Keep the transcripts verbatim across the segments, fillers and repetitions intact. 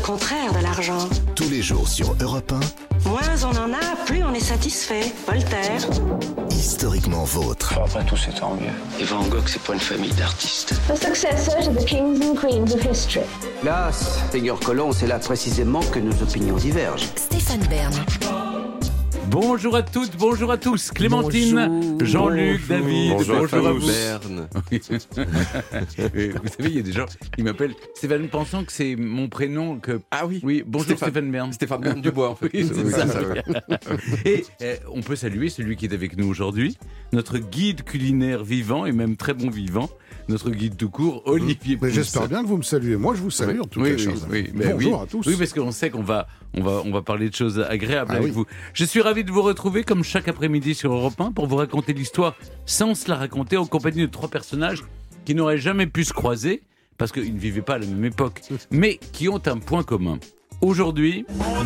contraire de l'argent. Tous les jours sur Europe un. Moins on en a, plus on est satisfait. Voltaire. Historiquement vôtre. Après tout, c'est tant mieux. Et Van Gogh, c'est pas une famille d'artistes. The successor to the kings and queens of history. Là, Seigneur Colomb, c'est là précisément que nos opinions divergent. Stéphane Bern. Bonjour à toutes, bonjour à tous. Clémentine, bonjour, Jean-Luc, bonjour, David, bonjour, bonjour à vous. Berne. Vous savez, il y a des gens qui m'appellent Stéphane pensant que c'est mon prénom. Que... Ah oui. Oui, bonjour Stéphane, Stéphane Bern. Stéphane Bern Dubois, en fait. Oui, c'est Oui, ça. c'est ça, oui. Et euh, on peut saluer celui qui est avec nous aujourd'hui, notre guide culinaire vivant et même très bon vivant, notre guide tout court, Olivier Mais Pouls. j'espère bien que vous me saluez. Moi, je vous salue Oui, en tout oui, cas, oui, chers oui, amis. mais Bonjour oui. à tous. Oui, parce qu'on sait qu'on va, on va, on va parler de choses agréables Ah avec oui. vous. Je suis ravi de vous retrouver comme chaque après-midi sur Europe un pour vous raconter l'histoire sans se la raconter en compagnie de trois personnages qui n'auraient jamais pu se croiser parce qu'ils ne vivaient pas à la même époque, mais qui ont un point commun. Aujourd'hui...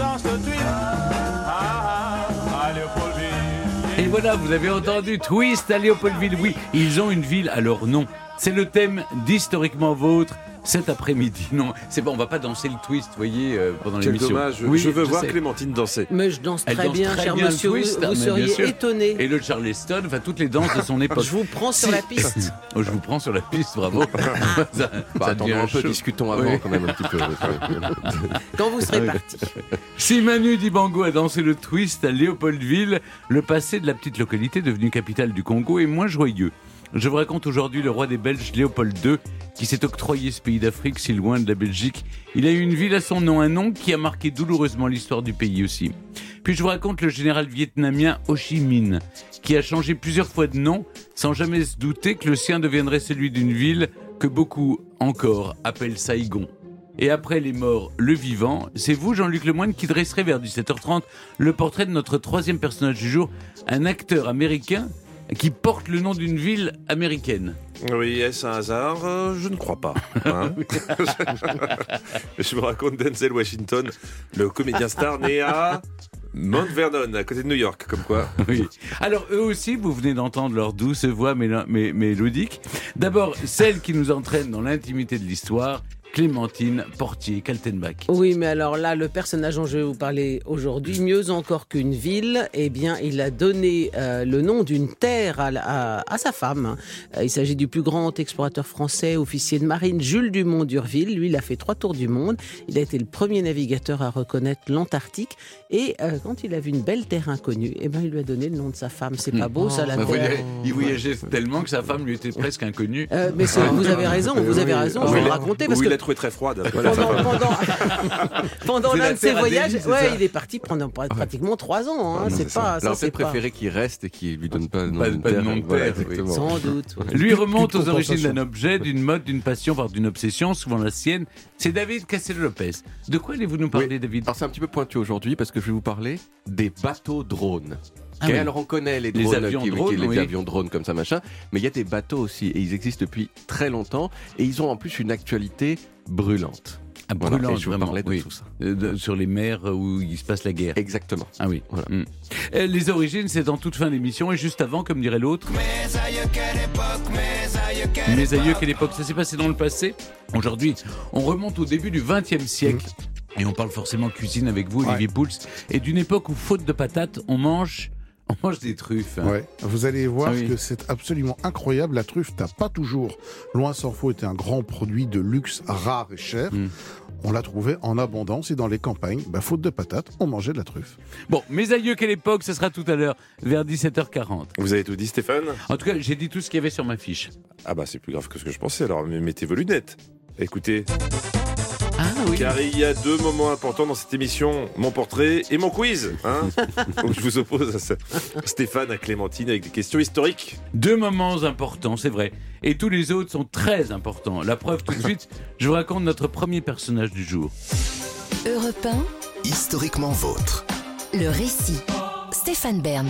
Et voilà, vous avez entendu Twist à Léopoldville. Oui, ils ont une ville à leur nom. C'est le thème d'Historiquement Vôtre cet après-midi. Non, c'est bon, on va pas danser le twist, vous voyez, euh, pendant Quel l'émission. dommage, je, Oui, je veux voir sais. Clémentine danser. Mais je danse Elle très danse bien, très cher bien le monsieur. twist, vous mais vous bien seriez sûr. étonné. Et le Charleston, enfin toutes les danses de son époque. Je vous prends sur Si. la piste. Oh, je vous prends sur la piste, bravo. ça, Bah, ça attendons devient un peu, chaud. discutons avant Oui. quand même un petit peu. Quand vous serez Oui. parti. Si Manu Dibango a dansé le twist à Léopoldville, le passé de la petite localité devenue capitale du Congo est moins joyeux. Je vous raconte aujourd'hui le roi des Belges, Léopold deux, qui s'est octroyé ce pays d'Afrique si loin de la Belgique. Il a eu une ville à son nom, un nom qui a marqué douloureusement l'histoire du pays aussi. Puis je vous raconte le général vietnamien Ho Chi Minh, qui a changé plusieurs fois de nom, sans jamais se douter que le sien deviendrait celui d'une ville que beaucoup, encore, appellent Saigon. Et après les morts, le vivant, c'est vous, Jean-Luc Lemoyne, qui dresserez vers dix-sept heures trente le portrait de notre troisième personnage du jour, un acteur américain qui porte le nom d'une ville américaine. Oui, est-ce un hasard? Euh, Je ne crois pas. Hein. Je me raconte Denzel Washington, le comédien star né à Mount Vernon, à côté de New York, comme quoi. Oui. Alors, eux aussi, vous venez d'entendre leur douce voix mélo- mé- mélodique. D'abord, celle qui nous entraîne dans l'intimité de l'histoire, Clémentine Portier-Kaltenbach. Oui, mais alors là, le personnage dont je vais vous parler aujourd'hui, mieux encore qu'une ville, eh bien, il a donné euh, le nom d'une terre à, la- à- à sa femme. Euh, il s'agit du plus grand explorateur français, officier de marine, Jules Dumont d'Urville. Lui, il a fait trois tours du monde. Il a été le premier navigateur à reconnaître l'Antarctique. Et euh, quand il a vu une belle terre inconnue, eh ben, il lui a donné le nom de sa femme. C'est pas beau, ça, la Bah, vous terre. direz, il voyageait tellement que sa femme lui était presque inconnue. Euh, mais c'est- vous avez raison, vous avez raison. Ou Je vais il le l'a- raconter ou parce il que l'a trouvé très froide. pendant, pendant, pendant C'est l'un la de ses terre à voyages, Delhi, c'est ouais, ça il est parti pendant pratiquement trois ans. Hein, Ah non, c'est c'est ça. pas, ça, Alors, c'est peut-être pas. préféré qu'il reste et qu'il lui donne pas de nom Pas- de pas de terre. nom de Voilà, terre, oui. exactement. Sans doute. ouais. Lui remonte Petite aux origines compensation. d'un objet, d'une mode, d'une passion, voire d'une obsession, souvent la sienne. C'est David Cassel-Lopez. De quoi allez-vous nous parler, Oui. David? Alors c'est un petit peu pointu aujourd'hui parce que je vais vous parler des bateaux drones. Ah Et oui. alors on connaît les Les drones, avions qui, drones, qui- les oui. avions drones comme ça machin, mais il y a des bateaux aussi et ils existent depuis très longtemps et ils ont en plus une actualité brûlante. Ah, Voilà, brûlante, et je vous vraiment, parlais de oui. tout ça. Euh, de- sur les mers où il se passe la guerre. Exactement. Ah oui. Voilà. Mm. Euh, Les origines, c'est en toute fin d'émission et juste avant, comme dirait l'autre. Mes aïeux, quelle époque. Ça s'est passé dans le passé. Aujourd'hui, on remonte au début du vingtième siècle. Et on parle forcément cuisine avec vous, Olivier Pouls. Et d'une époque où, faute de patates, on mange, on mange des truffes. hein. Ouais. Vous allez voir Ah oui. que c'est absolument incroyable. La truffe n'a pas toujours, loin s'en faut, été un grand produit de luxe rare et cher. Mm. On la trouvait en abondance et dans les campagnes, bah, faute de patates, on mangeait de la truffe. Bon, mes aïeux, quelle époque. Ce sera tout à l'heure, vers dix-sept heures quarante. Vous avez tout dit, Stéphane? En tout cas, j'ai dit tout ce qu'il y avait sur ma fiche. Ah bah c'est plus grave que ce que je pensais. Alors mais mettez vos lunettes. Écoutez, Ah oui. car il y a deux moments importants dans cette émission, mon portrait et mon quiz. Hein Donc je vous oppose à ça. Stéphane, à Clémentine avec des questions historiques. Deux moments importants, c'est vrai. Et tous les autres sont très importants. La preuve, tout de suite, je vous raconte notre premier personnage du jour. Europe un, Historiquement vôtre. le récit. Stéphane Bern.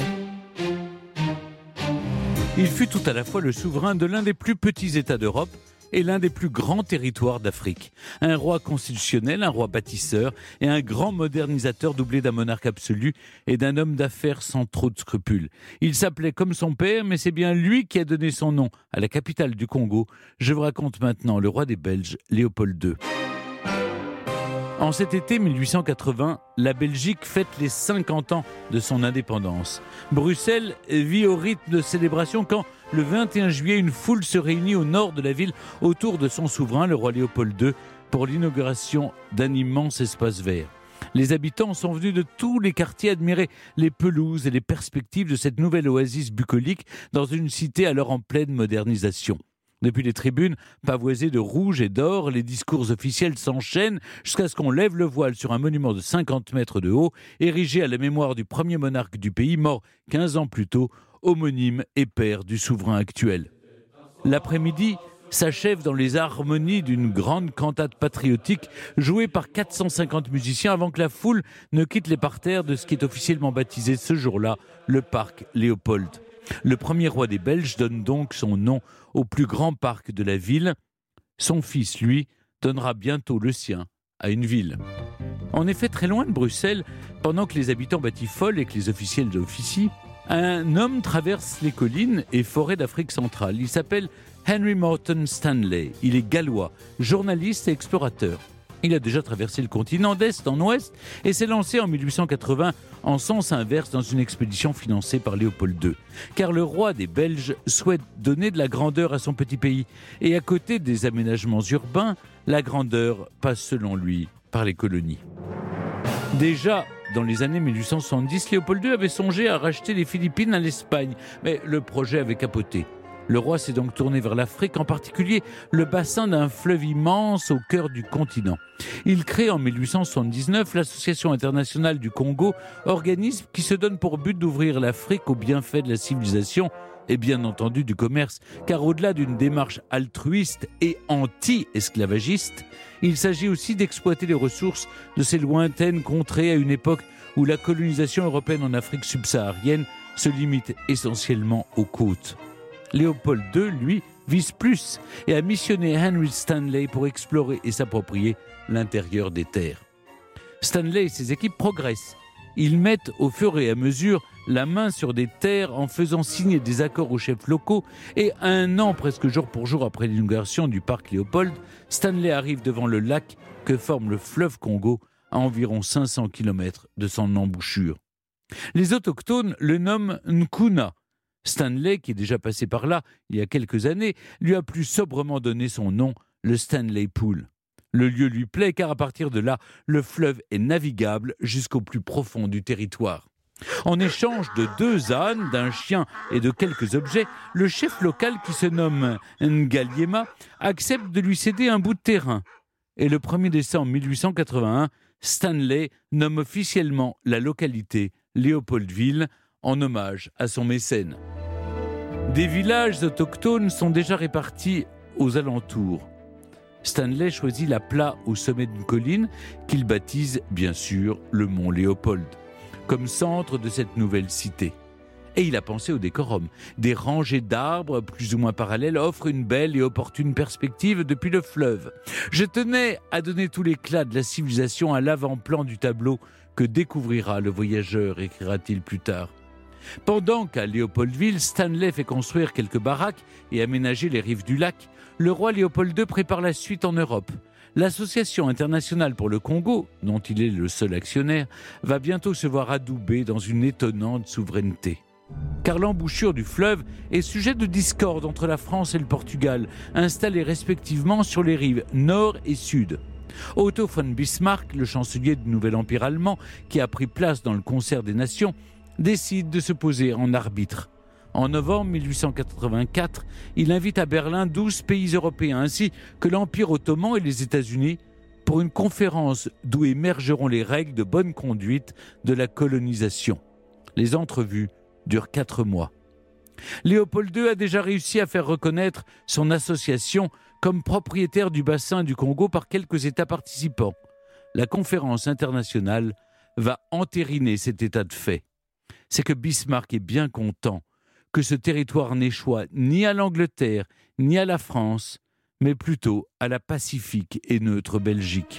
Il fut tout à la fois le souverain de l'un des plus petits États d'Europe et l'un des plus grands territoires d'Afrique. Un roi constitutionnel, un roi bâtisseur et un grand modernisateur doublé d'un monarque absolu et d'un homme d'affaires sans trop de scrupules. Il s'appelait comme son père, mais c'est bien lui qui a donné son nom à la capitale du Congo. Je vous raconte maintenant le roi des Belges, Léopold deux. En cet été mille huit cent quatre-vingts, la Belgique fête les cinquante ans de son indépendance. Bruxelles vit au rythme de célébration quand, le vingt et un juillet, une foule se réunit au nord de la ville autour de son souverain, le roi Léopold deux, pour l'inauguration d'un immense espace vert. Les habitants sont venus de tous les quartiers admirer les pelouses et les perspectives de cette nouvelle oasis bucolique dans une cité alors en pleine modernisation. Depuis les tribunes, pavoisées de rouge et d'or, les discours officiels s'enchaînent jusqu'à ce qu'on lève le voile sur un monument de cinquante mètres de haut, érigé à la mémoire du premier monarque du pays, mort quinze ans plus tôt, homonyme et père du souverain actuel. L'après-midi s'achève dans les harmonies d'une grande cantate patriotique jouée par quatre cent cinquante musiciens avant que la foule ne quitte les parterres de ce qui est officiellement baptisé ce jour-là le parc Léopold. Le premier roi des Belges donne donc son nom au plus grand parc de la ville. Son fils, lui, donnera bientôt le sien à une ville. En effet, très loin de Bruxelles, pendant que les habitants batifolent et que les officiels officient, un homme traverse les collines et forêts d'Afrique centrale. Il s'appelle Henry Morton Stanley. Il est gallois, journaliste et explorateur. Il a déjà traversé le continent d'est en ouest et s'est lancé en mille huit cent quatre-vingts en sens inverse dans une expédition financée par Léopold deux. Car le roi des Belges souhaite donner de la grandeur à son petit pays. Et à côté des aménagements urbains, la grandeur passe selon lui par les colonies. Déjà, dans les années mille huit cent soixante-dix, Léopold deux avait songé à racheter les Philippines à l'Espagne, mais le projet avait capoté. Le roi s'est donc tourné vers l'Afrique, en particulier le bassin d'un fleuve immense au cœur du continent. Il crée en mille huit cent soixante-dix-neuf l'Association internationale du Congo, organisme qui se donne pour but d'ouvrir l'Afrique aux bienfaits de la civilisation et bien entendu du commerce, car au-delà d'une démarche altruiste et anti-esclavagiste, il s'agit aussi d'exploiter les ressources de ces lointaines contrées à une époque où la colonisation européenne en Afrique subsaharienne se limite essentiellement aux côtes. Léopold deux, lui, vise plus et a missionné Henry Stanley pour explorer et s'approprier l'intérieur des terres. Stanley et ses équipes progressent. Ils mettent au fur et à mesure la main sur des terres en faisant signer des accords aux chefs locaux et un an presque jour pour jour après l'inauguration du parc Léopold, Stanley arrive devant le lac que forme le fleuve Congo à environ cinq cents kilomètres de son embouchure. Les autochtones le nomment Nkuna. Stanley, qui est déjà passé par là il y a quelques années, lui a plus sobrement donné son nom, le Stanley Pool. Le lieu lui plaît car à partir de là, le fleuve est navigable jusqu'au plus profond du territoire. En échange de deux ânes, d'un chien et de quelques objets, le chef local qui se nomme Ngaliema accepte de lui céder un bout de terrain. Et le premier décembre mille huit cent quatre-vingt-un, Stanley nomme officiellement la localité Léopoldville en hommage à son mécène. Des villages autochtones sont déjà répartis aux alentours. Stanley choisit la plat au sommet d'une colline qu'il baptise bien sûr le mont Léopold, comme centre de cette nouvelle cité. Et il a pensé au décorum. Des rangées d'arbres plus ou moins parallèles offrent une belle et opportune perspective depuis le fleuve. Je tenais à donner tout l'éclat de la civilisation à l'avant-plan du tableau que découvrira le voyageur, écrira-t-il plus tard. Pendant qu'à Léopoldville, Stanley fait construire quelques baraques et aménager les rives du lac, le roi Léopold deux prépare la suite en Europe. L'Association internationale pour le Congo, dont il est le seul actionnaire, va bientôt se voir adoubée dans une étonnante souveraineté. Car l'embouchure du fleuve est sujet de discorde entre la France et le Portugal, installés respectivement sur les rives nord et sud. Otto von Bismarck, le chancelier du nouvel empire allemand, qui a pris place dans le concert des nations, décide de se poser en arbitre. En novembre mille huit cent quatre-vingt-quatre, il invite à Berlin douze pays européens ainsi que l'Empire ottoman et les États-Unis pour une conférence d'où émergeront les règles de bonne conduite de la colonisation. Les entrevues durent quatre mois. Léopold deux a déjà réussi à faire reconnaître son association comme propriétaire du bassin du Congo par quelques États participants. La conférence internationale va entériner cet état de fait. C'est que Bismarck est bien content que ce territoire n'échoie ni à l'Angleterre, ni à la France, mais plutôt à la pacifique et neutre Belgique.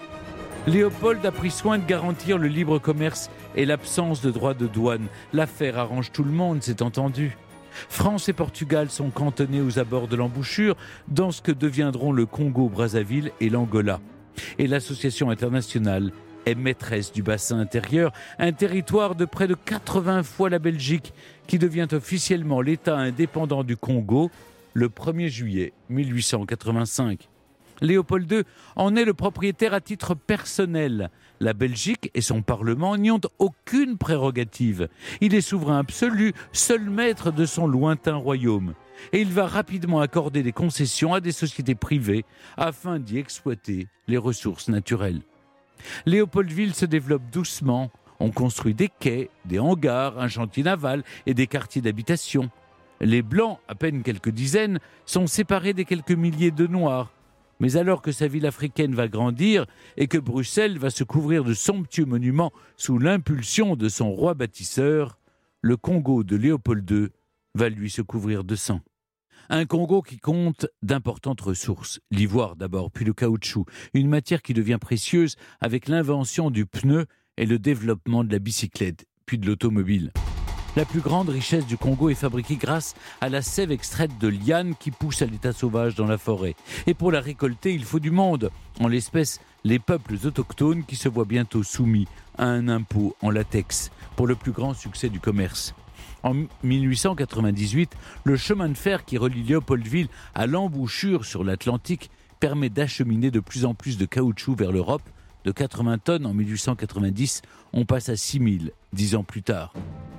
Léopold a pris soin de garantir le libre commerce et l'absence de droits de douane. L'affaire arrange tout le monde, c'est entendu. France et Portugal sont cantonnés aux abords de l'embouchure dans ce que deviendront le Congo-Brazzaville et l'Angola. et l'association internationale est maîtresse du bassin intérieur, un territoire de près de quatre-vingts fois la Belgique, qui devient officiellement l'État indépendant du Congo le premier juillet mille huit cent quatre-vingt-cinq. Léopold deux en est le propriétaire à titre personnel. La Belgique et son Parlement n'y ont aucune prérogative. Il est souverain absolu, seul maître de son lointain royaume. Et il va rapidement accorder des concessions à des sociétés privées afin d'y exploiter les ressources naturelles. Léopoldville se développe doucement. On construit des quais, des hangars, un chantier naval et des quartiers d'habitation. Les Blancs, à peine quelques dizaines, sont séparés des quelques milliers de Noirs. Mais alors que sa ville africaine va grandir et que Bruxelles va se couvrir de somptueux monuments sous l'impulsion de son roi bâtisseur, le Congo de Léopold deux va lui se couvrir de sang. Un Congo qui compte d'importantes ressources. L'ivoire d'abord, puis le caoutchouc, une matière qui devient précieuse avec l'invention du pneu et le développement de la bicyclette, puis de l'automobile. La plus grande richesse du Congo est fabriquée grâce à la sève extraite de lianes qui poussent à l'état sauvage dans la forêt. Et pour la récolter, il faut du monde. En l'espèce, les peuples autochtones qui se voient bientôt soumis à un impôt en latex pour le plus grand succès du commerce. En mille huit cent quatre-vingt-dix-huit, le chemin de fer qui relie Léopoldville à l'embouchure sur l'Atlantique permet d'acheminer de plus en plus de caoutchouc vers l'Europe. De quatre-vingts tonnes en mille huit cent quatre-vingt-dix, on passe à six mille, dix ans plus tard.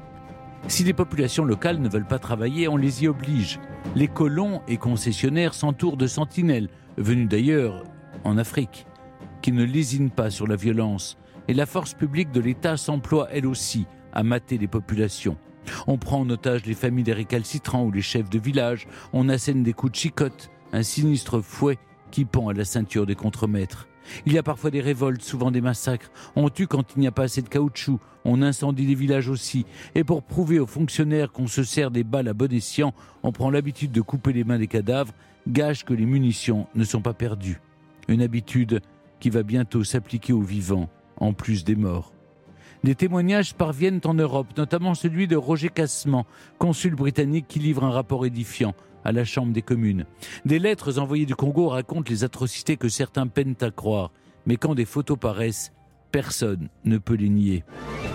Si les populations locales ne veulent pas travailler, on les y oblige. Les colons et concessionnaires s'entourent de sentinelles, venus d'ailleurs en Afrique, qui ne lésinent pas sur la violence. Et la force publique de l'État s'emploie elle aussi à mater les populations. On prend en otage les familles des récalcitrants ou les chefs de village, on assène des coups de chicotte, un sinistre fouet qui pend à la ceinture des contremaîtres. Il y a parfois des révoltes, souvent des massacres. On tue quand il n'y a pas assez de caoutchouc. On incendie les villages aussi. Et pour prouver aux fonctionnaires qu'on se sert des balles à bon escient, on prend l'habitude de couper les mains des cadavres, gage que les munitions ne sont pas perdues. Une habitude qui va bientôt s'appliquer aux vivants, en plus des morts. Des témoignages parviennent en Europe, notamment celui de Roger Cassement, consul britannique qui livre un rapport édifiant à la Chambre des communes. Des lettres envoyées du Congo racontent les atrocités que certains peinent à croire. Mais quand des photos paraissent, personne ne peut les nier.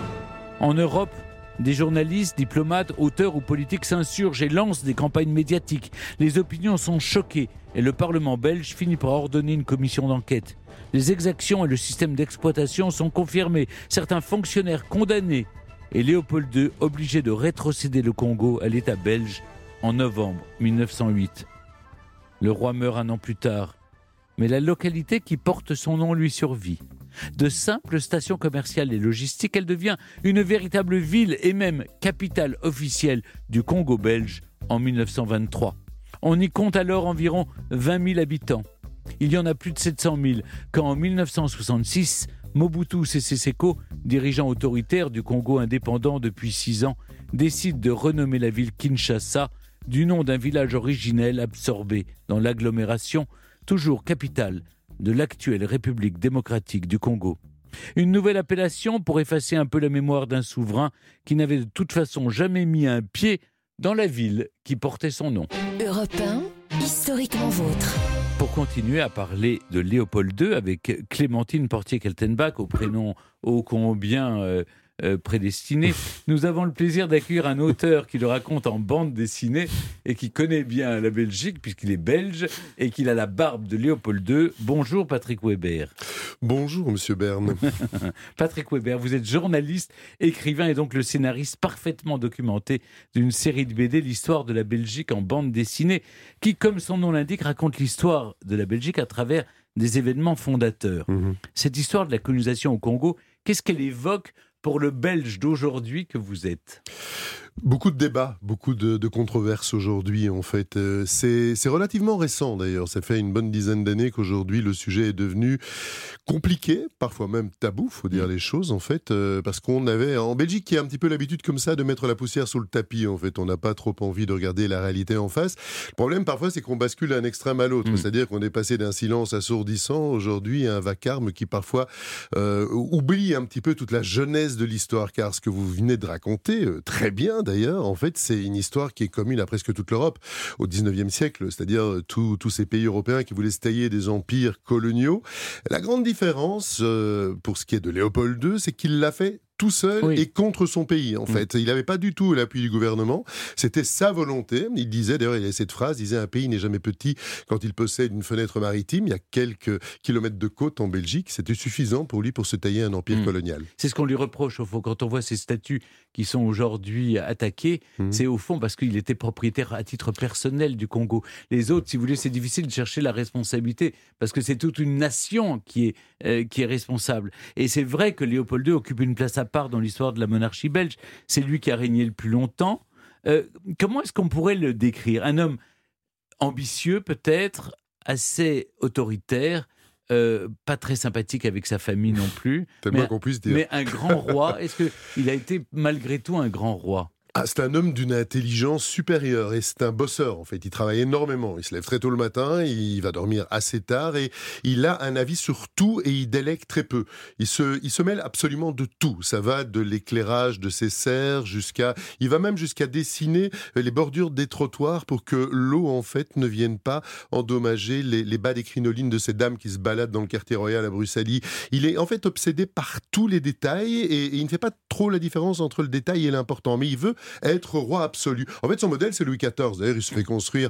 En Europe, des journalistes, diplomates, auteurs ou politiques s'insurgent et lancent des campagnes médiatiques. Les opinions sont choquées et le Parlement belge finit par ordonner une commission d'enquête. Les exactions et le système d'exploitation sont confirmés. Certains fonctionnaires condamnés et Léopold deux obligé de rétrocéder le Congo à l'État belge en novembre mille neuf cent huit. Le roi meurt un an plus tard, mais la localité qui porte son nom lui survit. De simple station commerciale et logistique, elle devient une véritable ville et même capitale officielle du Congo belge en mille neuf cent vingt-trois. On y compte alors environ vingt mille habitants. Il y en a plus de sept cent mille quand en mille neuf cent soixante-six, Mobutu Sese Seko, dirigeant autoritaire du Congo indépendant depuis six ans, décide de renommer la ville Kinshasa du nom d'un village originel absorbé dans l'agglomération, toujours capitale de l'actuelle République démocratique du Congo. Une nouvelle appellation pour effacer un peu la mémoire d'un souverain qui n'avait de toute façon jamais mis un pied dans la ville qui portait son nom. Europe un, historiquement vôtre. Pour continuer à parler de Léopold deux avec Clémentine Portier-Keltenbach, au prénom ô combien euh, euh, prédestiné, nous avons le plaisir d'accueillir un auteur qui le raconte en bande dessinée et qui connaît bien la Belgique puisqu'il est belge et qu'il a la barbe de Léopold deux. Bonjour Patrick Weber. Bonjour Monsieur Bern. Patrick Weber, vous êtes journaliste, écrivain et donc le scénariste parfaitement documenté d'une série de B D, l'histoire de la Belgique en bande dessinée, qui, comme son nom l'indique, raconte l'histoire de la Belgique à travers des événements fondateurs. Mmh. Cette histoire de la colonisation au Congo, qu'est-ce qu'elle évoque pour le Belge d'aujourd'hui que vous êtes ? Beaucoup de débats, beaucoup de, de controverses aujourd'hui en fait. Euh, c'est, c'est relativement récent d'ailleurs, ça fait une bonne dizaine d'années qu'aujourd'hui le sujet est devenu compliqué, parfois même tabou, faut dire mmh. les choses en fait, euh, parce qu'on avait en Belgique qui a un petit peu l'habitude comme ça de mettre la poussière sous le tapis en fait, on n'a pas trop envie de regarder la réalité en face. Le problème parfois c'est qu'on bascule d'un extrême à l'autre, mmh. c'est-à-dire qu'on est passé d'un silence assourdissant aujourd'hui à un vacarme qui parfois euh, oublie un petit peu toute la jeunesse de l'histoire, car ce que vous venez de raconter, euh, très bien d'ailleurs, en fait, c'est une histoire qui est commune à presque toute l'Europe au dix-neuvième siècle, c'est-à-dire tous tous ces pays européens qui voulaient se tailler des empires coloniaux. La grande différence, euh, pour ce qui est de Léopold deux, c'est qu'il l'a fait tout seul oui. et contre son pays, en mmh. fait. Il n'avait pas du tout l'appui du gouvernement. C'était sa volonté. Il disait, d'ailleurs, il y a cette phrase, il disait, un pays n'est jamais petit quand il possède une fenêtre maritime. Il y a quelques kilomètres de côte en Belgique. C'était suffisant pour lui pour se tailler un empire mmh. colonial. C'est ce qu'on lui reproche, au fond. Quand on voit ces statues qui sont aujourd'hui attaquées, mmh. c'est au fond parce qu'il était propriétaire à titre personnel du Congo. Les autres, si vous voulez, c'est difficile de chercher la responsabilité parce que c'est toute une nation qui est, euh, qui est responsable. Et c'est vrai que Léopold deux occupe une place à part dans l'histoire de la monarchie belge. C'est lui qui a régné le plus longtemps. Euh, comment est-ce qu'on pourrait le décrire ? Un homme ambitieux, peut-être, assez autoritaire, euh, pas très sympathique avec sa famille non plus. Tellement qu'on puisse dire. Mais un grand roi. Est-ce qu'il a été malgré tout un grand roi ? Ah, c'est un homme d'une intelligence supérieure et c'est un bosseur en fait. Il travaille énormément. Il se lève très tôt le matin, il va dormir assez tard et il a un avis sur tout et il délègue très peu. Il se, il se mêle absolument de tout. Ça va de l'éclairage de ses serres jusqu'à, il va même jusqu'à dessiner les bordures des trottoirs pour que l'eau en fait ne vienne pas endommager les, les bas des crinolines de ces dames qui se baladent dans le quartier royal à Bruxelles. Il est en fait obsédé par tous les détails et, et il ne fait pas trop la différence entre le détail et l'important. Mais il veut être roi absolu. En fait, son modèle, c'est Louis quatorze. D'ailleurs, il se fait construire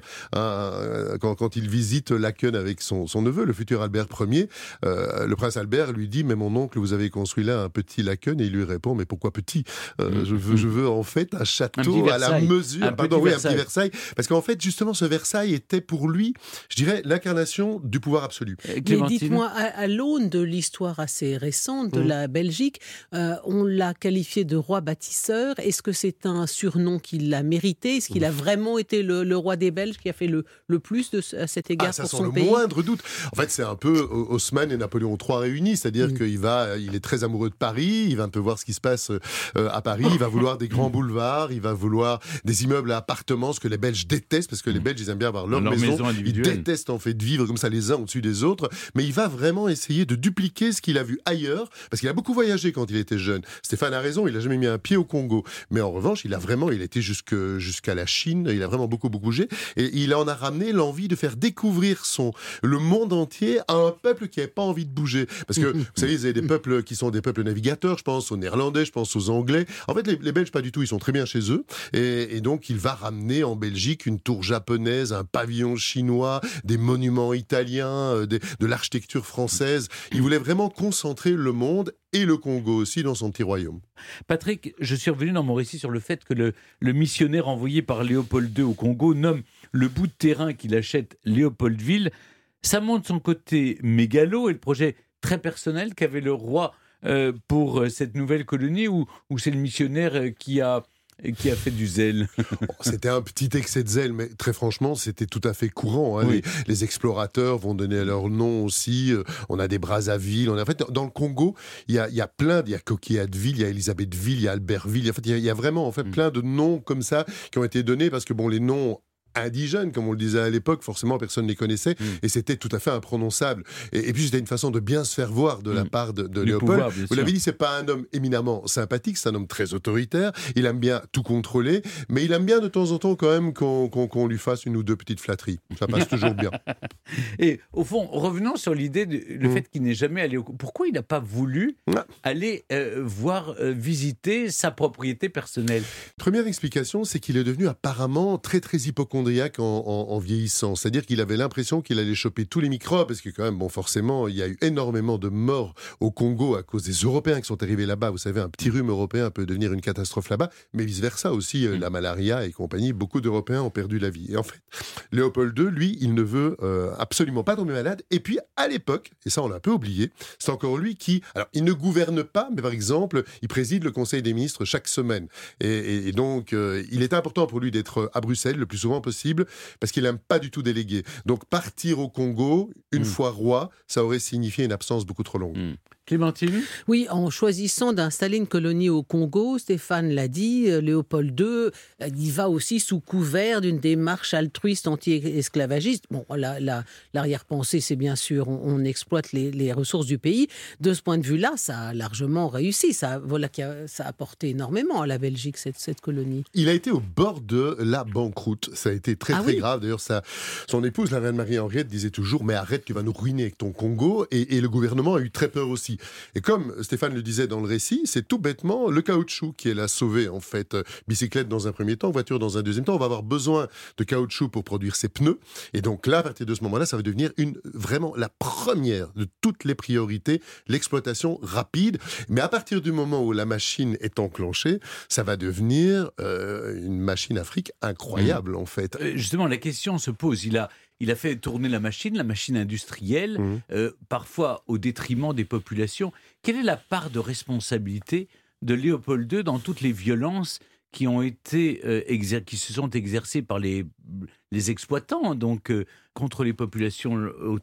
un, quand, quand il visite Laeken avec son, son neveu, le futur Albert Ier. Euh, le prince Albert lui dit « Mais mon oncle, vous avez construit là un petit Laeken ?» Et il lui répond « Mais pourquoi petit euh, je, veux, je veux en fait un château un à la mesure. Un Pardon, oui, Versailles. un petit Versailles. » Parce qu'en fait, justement, ce Versailles était pour lui, je dirais, l'incarnation du pouvoir absolu. Mais dites-moi, à, à l'aune de l'histoire assez récente de mmh. la Belgique, euh, on l'a qualifié de roi bâtisseur. Est-ce que c'est un surnom qu'il a mérité ? Est-ce qu'il a vraiment été le, le roi des Belges qui a fait le, le plus de, à cet égard ah, pour son son le pays ? Moindre doute. En fait, c'est un peu Haussmann et Napoléon trois réunis, c'est-à-dire mmh. qu'il va, il est très amoureux de Paris, il va un peu voir ce qui se passe euh, à Paris, il va vouloir des grands boulevards, il va vouloir des immeubles à appartements, ce que les Belges détestent, parce que les Belges, ils aiment bien avoir leur, leur maison, maison ils détestent en fait vivre comme ça les uns au-dessus des autres, mais il va vraiment essayer de dupliquer ce qu'il a vu ailleurs, parce qu'il a beaucoup voyagé quand il était jeune. Stéphane a raison, il n'a jamais mis un pied au Congo, mais en revanche, il a vraiment, il était jusque, jusqu'à la Chine, il a vraiment beaucoup, beaucoup bougé, et il en a ramené l'envie de faire découvrir son, le monde entier à un peuple qui n'avait pas envie de bouger. Parce que, vous savez, il y a des peuples qui sont des peuples navigateurs, je pense aux Néerlandais, je pense aux Anglais. En fait, les, les Belges, pas du tout, ils sont très bien chez eux, et, et donc il va ramener en Belgique une tour japonaise, un pavillon chinois, des monuments italiens, euh, des, de l'architecture française. Il voulait vraiment concentrer le monde et le Congo aussi dans son petit royaume. Patrick, je suis revenu dans mon récit sur le fait que le, le missionnaire envoyé par Léopold deux au Congo nomme le bout de terrain qu'il achète Léopoldville. Ça montre son côté mégalo et le projet très personnel qu'avait le roi euh, pour cette nouvelle colonie, ou, ou c'est le missionnaire qui a... qui a fait du zèle. C'était un petit excès de zèle, mais très franchement, c'était tout à fait courant. Hein. Oui. Les, les explorateurs vont donner leur nom aussi. On a des Brazzaville. On a, en fait, dans le Congo, il y a, il y a plein, il y a Coquilhatville, il y a Elisabethville, il y a Albertville. En fait, il y a, il y a vraiment en fait, plein de noms comme ça qui ont été donnés parce que bon, les noms indigènes, comme on le disait à l'époque, forcément personne ne les connaissait, mmh. et c'était tout à fait imprononçable. Et, et puis c'était une façon de bien se faire voir de mmh. la part de, de Léopold. Pouvoir, vous l'avez dit, c'est pas un homme éminemment sympathique, c'est un homme très autoritaire, il aime bien tout contrôler, mais il aime bien de temps en temps quand même qu'on, qu'on, qu'on lui fasse une ou deux petites flatteries. Ça passe toujours bien. Et au fond, revenons sur l'idée, de, le mmh. fait qu'il n'est jamais allé au... Pourquoi il n'a pas voulu ah. aller euh, voir, euh, visiter sa propriété personnelle ? Première explication, c'est qu'il est devenu apparemment très très hypocondriaque En, en, en vieillissant, c'est-à-dire qu'il avait l'impression qu'il allait choper tous les microbes, parce que quand même, bon, forcément, il y a eu énormément de morts au Congo à cause des Européens qui sont arrivés là-bas. Vous savez, un petit rhume européen peut devenir une catastrophe là-bas, mais vice-versa aussi, euh, la malaria et compagnie, beaucoup d'Européens ont perdu la vie. Et en fait, Léopold deux, lui, il ne veut euh, absolument pas tomber malade. Et puis, à l'époque, et ça on l'a un peu oublié, c'est encore lui qui, alors, il ne gouverne pas, mais par exemple, il préside le Conseil des ministres chaque semaine. Et, et, et donc, euh, il est important pour lui d'être à Bruxelles le plus souvent possible, parce qu'il n'aime pas du tout déléguer. Donc partir au Congo, une mmh. fois roi, ça aurait signifié une absence beaucoup trop longue. Mmh. Clémentine ? Oui, en choisissant d'installer une colonie au Congo, Stéphane l'a dit, Léopold deux, il va aussi sous couvert d'une démarche altruiste anti-esclavagiste. Bon, la, la, l'arrière-pensée, c'est bien sûr, on, on exploite les, les ressources du pays. De ce point de vue-là, ça a largement réussi. Ça, voilà, ça a apporté énormément à la Belgique, cette, cette colonie. Il a été au bord de la banqueroute. Ça a été très, ah très oui. grave. D'ailleurs, ça, son épouse, la reine Marie-Henriette, disait toujours « Mais arrête, tu vas nous ruiner avec ton Congo ». Et, et le gouvernement a eu très peur aussi. Et comme Stéphane le disait dans le récit, c'est tout bêtement le caoutchouc qui est l'a sauvé en fait. Bicyclette dans un premier temps, voiture dans un deuxième temps. On va avoir besoin de caoutchouc pour produire ses pneus. Et donc là, à partir de ce moment-là, ça va devenir une, vraiment la première de toutes les priorités, l'exploitation rapide. Mais à partir du moment où la machine est enclenchée, ça va devenir euh, une machine Afrique incroyable mmh. en fait. Euh, justement, la question se pose. Il a Il a fait tourner la machine, la machine industrielle, mmh. euh, parfois au détriment des populations. Quelle est la part de responsabilité de Léopold deux dans toutes les violences qui ont été euh, exer- qui se sont exercées par les, les exploitants, donc euh, contre les populations autochtones ?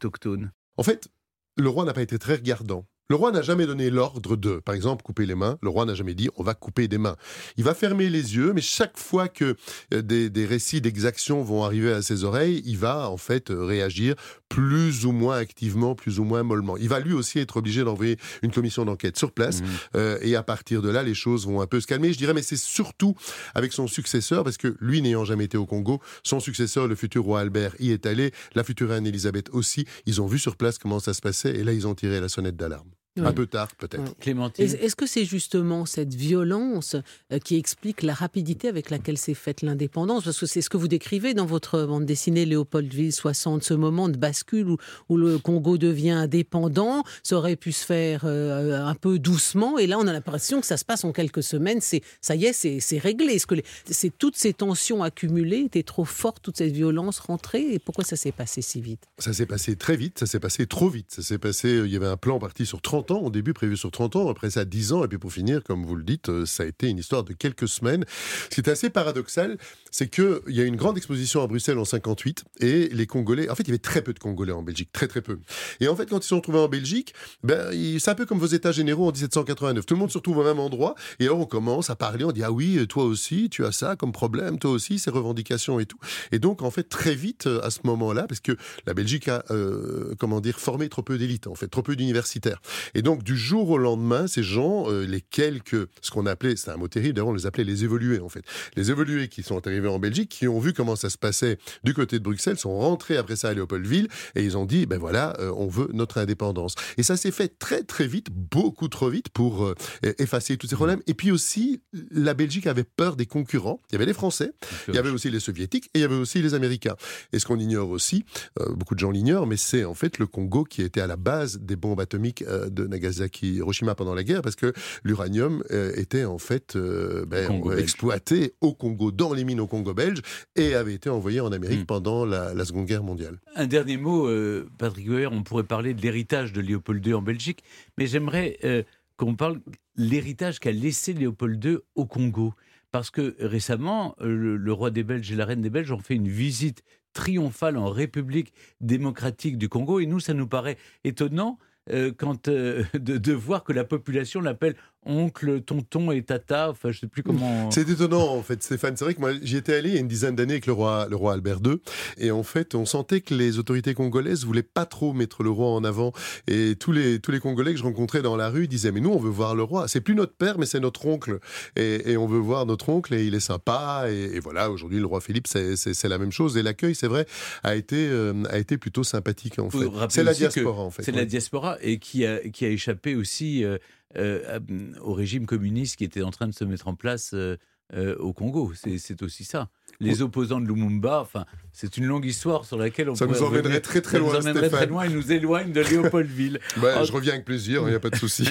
En fait, le roi n'a pas été très regardant. Le roi n'a jamais donné l'ordre de, par exemple, couper les mains. Le roi n'a jamais dit « on va couper des mains ». Il va fermer les yeux, mais chaque fois que des, des récits d'exactions vont arriver à ses oreilles, il va en fait réagir plus ou moins activement, plus ou moins mollement. Il va lui aussi être obligé d'envoyer une commission d'enquête sur place, mmh. euh, et à partir de là, les choses vont un peu se calmer. Je dirais, mais c'est surtout avec son successeur, parce que lui n'ayant jamais été au Congo, son successeur, le futur roi Albert, y est allé, la future reine Elisabeth aussi. Ils ont vu sur place comment ça se passait, et là, ils ont tiré la sonnette d'alarme. Oui. Un peu tard, peut-être. Oui. Clémentine. Est-ce que c'est justement cette violence qui explique la rapidité avec laquelle s'est faite l'indépendance ? Parce que c'est ce que vous décrivez dans votre bande dessinée Léopoldville soixante, ce moment de bascule où, où le Congo devient indépendant. Ça aurait pu se faire euh, un peu doucement. Et là, on a l'impression que ça se passe en quelques semaines. C'est, ça y est, c'est, c'est réglé. Est-ce que les, c'est, toutes ces tensions accumulées étaient trop fortes, toute cette violence rentrée ? Et pourquoi ça s'est passé si vite ? Ça s'est passé très vite, ça s'est passé trop vite. Ça s'est passé, il y avait un plan parti sur trente ans, au début prévu sur trente ans, après ça dix ans, et puis pour finir, comme vous le dites, ça a été une histoire de quelques semaines. Ce qui est assez paradoxal, c'est qu'il y a une grande exposition à Bruxelles en cinquante-huit, et les Congolais, en fait il y avait très peu de Congolais en Belgique, très très peu. Et en fait quand ils se sont retrouvés en Belgique, ben, c'est un peu comme vos états généraux en dix-sept cent quatre-vingt-neuf, tout le monde se retrouve au même endroit, et alors on commence à parler, on dit ah oui, toi aussi, tu as ça comme problème, toi aussi, ces revendications et tout. Et donc en fait très vite à ce moment-là, parce que la Belgique a, euh, comment dire, formé trop peu d'élites, en fait, trop peu d'universitaires. Et donc du jour au lendemain, ces gens, euh, les quelques, ce qu'on appelait, c'est un mot terrible, d'ailleurs on les appelait les évolués en fait. Les évolués qui sont arrivés en Belgique, qui ont vu comment ça se passait du côté de Bruxelles, sont rentrés après ça à Léopoldville et ils ont dit, ben voilà, euh, on veut notre indépendance. Et ça s'est fait très très vite, beaucoup trop vite pour euh, effacer tous ces problèmes. Et puis aussi, la Belgique avait peur des concurrents. Il y avait les Français, il y avait aussi les Soviétiques et il y avait aussi les Américains. Et ce qu'on ignore aussi, euh, beaucoup de gens l'ignorent, mais c'est en fait le Congo qui était à la base des bombes atomiques euh, de Nagasaki, Hiroshima pendant la guerre, parce que l'uranium euh, était en fait euh, ben, euh, exploité au Congo, dans les mines au Congo belge, et avait été envoyé en Amérique mmh. pendant la, la Seconde Guerre mondiale. Un dernier mot, euh, Patrick Weber, on pourrait parler de l'héritage de Léopold deux en Belgique, mais j'aimerais euh, qu'on parle de l'héritage qu'a laissé Léopold deux au Congo. Parce que récemment, le, le roi des Belges et la reine des Belges ont fait une visite triomphale en République démocratique du Congo, et nous, ça nous paraît étonnant euh, quand, euh, de, de voir que la population l'appelle oncle, tonton et tata, enfin je ne sais plus comment... C'est étonnant en fait, Stéphane. C'est vrai que moi j'y étais allé il y a une dizaine d'années avec le roi, le roi Albert deux, et en fait on sentait que les autorités congolaises voulaient pas trop mettre le roi en avant, et tous les, tous les Congolais que je rencontrais dans la rue disaient mais nous on veut voir le roi, c'est plus notre père mais c'est notre oncle, et, et on veut voir notre oncle et il est sympa, et, et voilà, aujourd'hui le roi Philippe c'est, c'est, c'est la même chose, et l'accueil c'est vrai a été, euh, a été plutôt sympathique en fait. C'est la diaspora en fait. C'est ouais. la diaspora et qui a, qui a échappé aussi... Euh, Euh, au régime communiste qui était en train de se mettre en place euh, euh, au Congo. C'est, c'est aussi ça. Les opposants de Lumumba, enfin, c'est une longue histoire sur laquelle on ça nous emmènerait revenir. très très ça loin, nous emmènerait très loin et nous éloigne de Léopoldville. bah, oh. Je reviens avec plaisir, il n'y a pas de souci.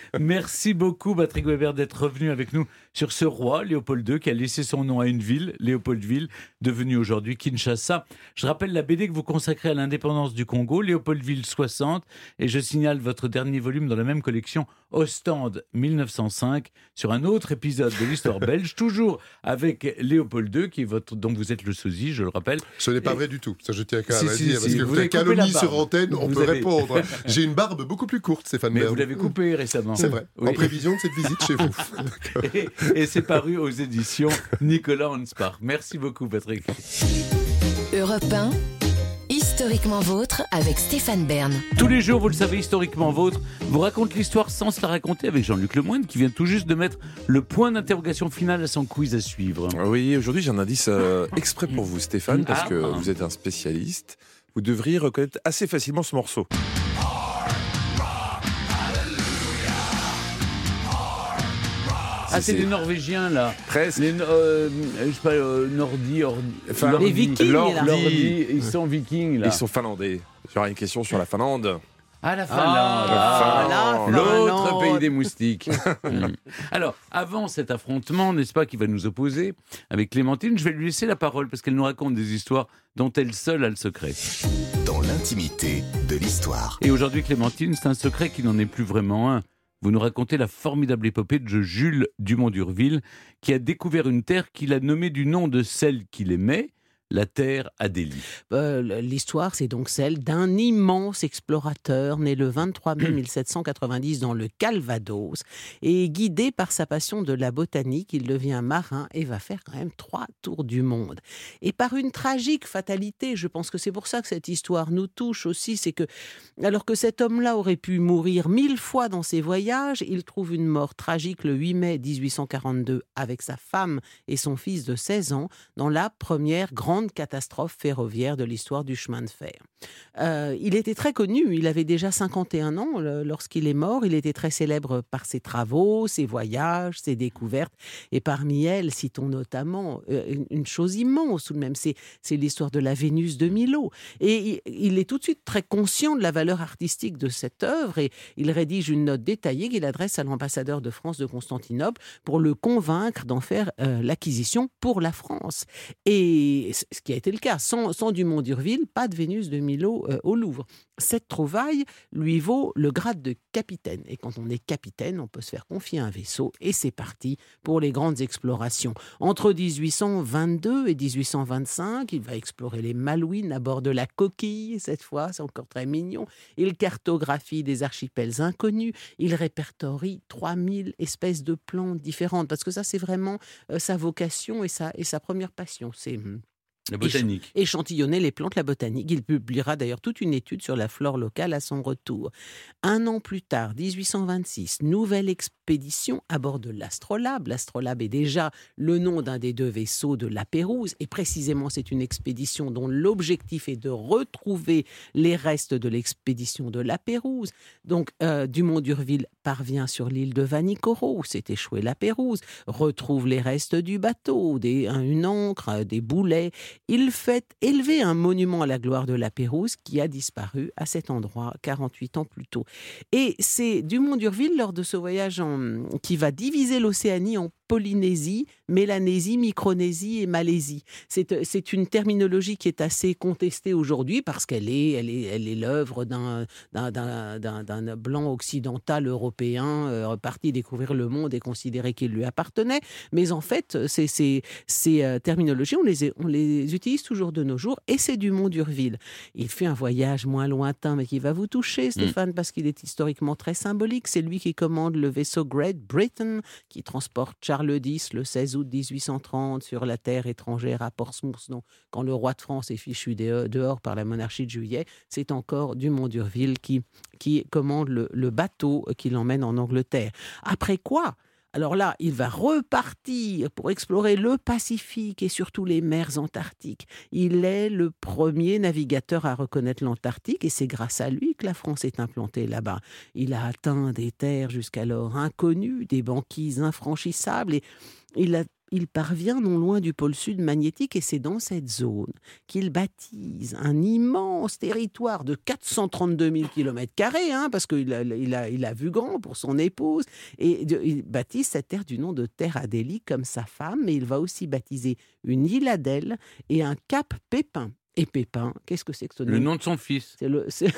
Merci beaucoup, Patrick Weber, d'être revenu avec nous sur ce roi, Léopold deux, qui a laissé son nom à une ville, Léopoldville, devenue aujourd'hui Kinshasa. Je rappelle la B D que vous consacrez à l'indépendance du Congo, Léopoldville soixante, et je signale votre dernier volume dans la même collection, Ostende mille neuf cent cinq, sur un autre épisode de l'histoire belge, toujours avec Léopold deux, qui est votre, dont vous êtes le sosie, je le rappelle. Ce n'est pas Et... vrai du tout. Ça, je tiens quand si, même à si, dire. si, parce que vous vous avez êtes coupé la calomnie barbe. sur antenne, on Vous peut avez... répondre. J'ai une barbe beaucoup plus courte, Stéphane Mais Bern. vous l'avez coupée récemment. C'est vrai, oui. en prévision de cette visite chez vous. et, et c'est paru aux éditions Nicolas Hanspach. Merci beaucoup, Patrick. Europe un, historiquement vôtre avec Stéphane Bern. Tous les jours, vous le savez, historiquement vôtre, vous raconte l'histoire sans se la raconter avec Jean-Luc Lemoyne qui vient tout juste de mettre le point d'interrogation final à son quiz à suivre. Oui, aujourd'hui j'ai un indice euh, exprès pour vous, Stéphane, parce Ah. que vous êtes un spécialiste. Vous devriez reconnaître assez facilement ce morceau. Ah, c'est les Norvégiens, là. Presque. Les, euh, je sais pas, euh, Nordi, Ordi, Enfin, Lordi, les Vikings, Lordi, là. Lordi, ils sont vikings, là. Ils sont finlandais. J'aurai une question sur la Finlande. Ah, la Finlande. Ah, Ah, la l'autre Finlande. pays des moustiques. Mm. Alors, avant cet affrontement, n'est-ce pas, qui va nous opposer avec Clémentine, je vais lui laisser la parole parce qu'elle nous raconte des histoires dont elle seule a le secret. Dans l'intimité de l'histoire. Et aujourd'hui, Clémentine, c'est un secret qui n'en est plus vraiment un. Vous nous racontez la formidable épopée de Jules Dumont d'Urville, qui a découvert une terre qu'il a nommée du nom de celle qu'il aimait, la terre Adélie. Euh, l'histoire, c'est donc celle d'un immense explorateur né le vingt-trois mai mille sept cent quatre-vingt-dix dans le Calvados. Et guidé par sa passion de la botanique, il devient marin et va faire quand même trois tours du monde. Et par une tragique fatalité, je pense que c'est pour ça que cette histoire nous touche aussi, c'est que alors que cet homme-là aurait pu mourir mille fois dans ses voyages, il trouve une mort tragique le huit mai dix-huit cent quarante-deux avec sa femme et son fils de seize ans dans la première grande catastrophe ferroviaire de l'histoire du chemin de fer. Euh, il était très connu, il avait déjà cinquante et un ans le, lorsqu'il est mort, il était très célèbre par ses travaux, ses voyages, ses découvertes, et parmi elles, citons notamment euh, une, une chose immense tout de même, c'est, c'est l'histoire de la Vénus de Milo. Et il, il est tout de suite très conscient de la valeur artistique de cette œuvre, et il rédige une note détaillée qu'il adresse à l'ambassadeur de France de Constantinople pour le convaincre d'en faire euh, l'acquisition pour la France. Et ce qui a été le cas. Sans, sans Dumont d'Urville, pas de Vénus de Milo euh, au Louvre. Cette trouvaille lui vaut le grade de capitaine. Et quand on est capitaine, on peut se faire confier un vaisseau. Et c'est parti pour les grandes explorations. Entre dix-huit cent vingt-deux et dix-huit cent vingt-cinq, il va explorer les Malouines à bord de la Coquille. Cette fois, c'est encore très mignon. Il cartographie des archipels inconnus. Il répertorie trois mille espèces de plantes différentes. Parce que ça, c'est vraiment euh, sa vocation et sa, et sa première passion. C'est La botanique. échantillonner les plantes, la botanique. Il publiera d'ailleurs toute une étude sur la flore locale à son retour. Un an plus tard, dix-huit cent vingt-six, nouvelle expédition à bord de l'Astrolabe. L'Astrolabe est déjà le nom d'un des deux vaisseaux de la Pérouse, et précisément c'est une expédition dont l'objectif est de retrouver les restes de l'expédition de la Pérouse. Donc euh, Dumont d'Urville parvient sur l'île de Vanikoro, où s'est échouée la Pérouse, retrouve les restes du bateau, des, une ancre, des boulets. Il fait élever un monument à la gloire de la Pérouse qui a disparu à cet endroit quarante-huit ans plus tôt. Et c'est Dumont d'Urville, lors de ce voyage en, qui va diviser l'Océanie en Polynésie, Mélanésie, Micronésie et Malaisie. C'est, c'est une terminologie qui est assez contestée aujourd'hui parce qu'elle est, elle est, elle est l'œuvre d'un, d'un, d'un, d'un, d'un blanc occidental européen euh, reparti découvrir le monde et considéré qu'il lui appartenait. Mais en fait, ces, ces, ces euh, terminologies, on les, on les utilise toujours de nos jours, et c'est Dumont d'Urville. Il fait un voyage moins lointain, mais qui va vous toucher, Stéphane, mmh. parce qu'il est historiquement très symbolique. C'est lui qui commande le vaisseau Great Britain, qui transporte Charles X le seize août dix-huit cent trente sur la terre étrangère à Portsmouth. Donc, quand le roi de France est fichu dehors par la monarchie de Juillet, c'est encore Dumont d'Urville qui, qui commande le, le bateau qui l'emmène en Angleterre. Après quoi ? Alors là, il va repartir pour explorer le Pacifique et surtout les mers antarctiques. Il est le premier navigateur à reconnaître l'Antarctique et c'est grâce à lui que la France est implantée là-bas. Il a atteint des terres jusqu'alors inconnues, des banquises infranchissables et il a Il parvient non loin du pôle sud magnétique et c'est dans cette zone qu'il baptise un immense territoire de quatre cent trente-deux mille kilomètres carrés, hein, parce qu'il a, il a, il a vu grand pour son épouse, et de, il baptise cette terre du nom de Terre Adélie comme sa femme, mais il va aussi baptiser une île Adèle et un cap Pépin. Et Pépin, qu'est-ce que c'est que ce nom ? Le nom de son fils. C'est le... C'est...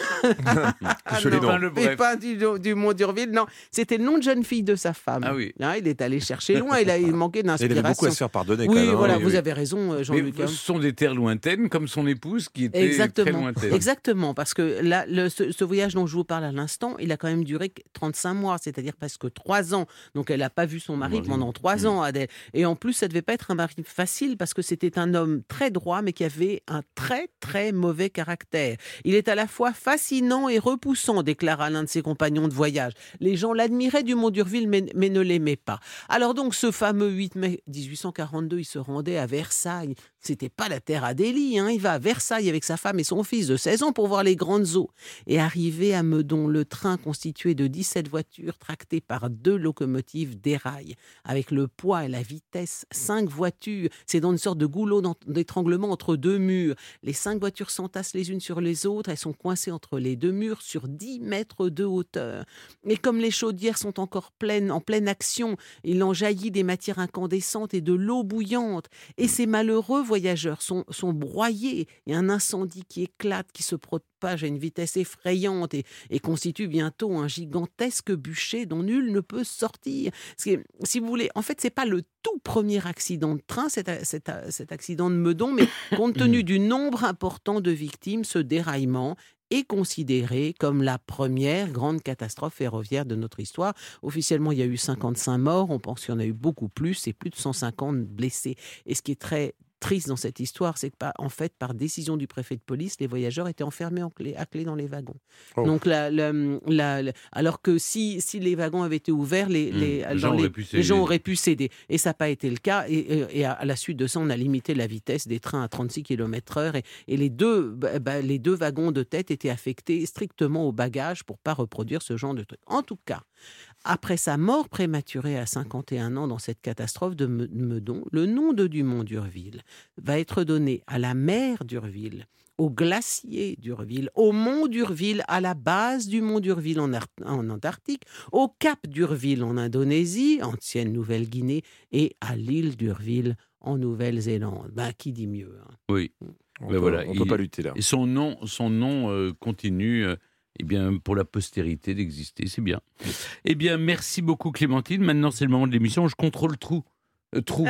Ah, non, Pépin le Bref. Pépin du, du Mont d'Urville, non. C'était le nom de jeune fille de sa femme. Ah oui. Hein, il est allé chercher loin, il, a, il manquait Et il d'inspiration. avait beaucoup à se faire pardonner quand Oui, même. hein. voilà, oui, vous oui. avez raison, Mais Jean-Luc. hein. ce sont des terres lointaines, comme son épouse qui était Exactement. très lointaine. Exactement, parce que là, le, ce, ce voyage dont je vous parle à l'instant, il a quand même duré trente-cinq mois, c'est-à-dire presque trois ans. Donc elle n'a pas vu son mari Mari. pendant trois Mmh. ans, Adèle. Et en plus, ça ne devait pas être un mari facile, parce que c'était un homme très droit, mais qui avait un très, très mauvais caractère. Il est à la fois fascinant et repoussant, déclara l'un de ses compagnons de voyage. Les gens l'admiraient du Mont d'Urville, mais, mais ne l'aimaient pas. Alors donc, ce fameux huit mai dix-huit cent quarante-deux, il se rendait à Versailles. C'était pas la terre Adélie, hein. Il va à Versailles avec sa femme et son fils de seize ans pour voir les grandes eaux. Et arrivé à Meudon, le train constitué de dix-sept voitures tractées par deux locomotives déraille. Avec le poids et la vitesse, cinq voitures, c'est dans une sorte de goulot d'étranglement entre deux murs. Les cinq voitures s'entassent les unes sur les autres, elles sont coincées entre les deux murs sur dix mètres de hauteur. Et comme les chaudières sont encore pleines, en pleine action, il en jaillit des matières incandescentes et de l'eau bouillante. Et ces malheureux voyageurs sont, sont broyés. Il y a un incendie qui éclate, qui se propage à une vitesse effrayante et, et constitue bientôt un gigantesque bûcher dont nul ne peut sortir. Parce que, si vous voulez, en fait, c'est pas le tout premier accident de train, cet, cet, cet accident de Meudon, mais compte tenu du nombre important de victimes, ce déraillement est considéré comme la première grande catastrophe ferroviaire de notre histoire. Officiellement, il y a eu cinquante-cinq morts, on pense qu'il y en a eu beaucoup plus et plus de cent cinquante blessés. Et ce qui est très triste dans cette histoire, c'est que, en fait, par décision du préfet de police, les voyageurs étaient enfermés en clé, à clé dans les wagons. Oh. Donc, la, la, la, la, alors que si, si les wagons avaient été ouverts, les, Mmh. les, Les dans gens les, auraient pu les céder. gens auraient pu céder. Et ça n'a pas été le cas. Et, et, et à, à la suite de ça, on a limité la vitesse des trains à trente-six kilomètres heure. Et, et les, deux, bah, bah, les deux wagons de tête étaient affectés strictement aux bagages pour ne pas reproduire ce genre de truc. En tout cas, après sa mort prématurée à cinquante et un ans dans cette catastrophe de Meudon, le nom de Dumont d'Urville va être donné à la mer d'Urville, au glacier d'Urville, au mont d'Urville, à la base du mont d'Urville en, Ar- en Antarctique, au cap d'Urville en Indonésie, ancienne Nouvelle-Guinée, et à l'île d'Urville en Nouvelle-Zélande. Ben, qui dit mieux hein. Oui. On Ben peut, voilà, on il- peut pas lutter là. Et son nom, son nom euh, continue euh, eh bien, pour la postérité d'exister. C'est bien. Eh bien, merci beaucoup Clémentine. Maintenant, c'est le moment de l'émission. Je contrôle trou. Euh, trou.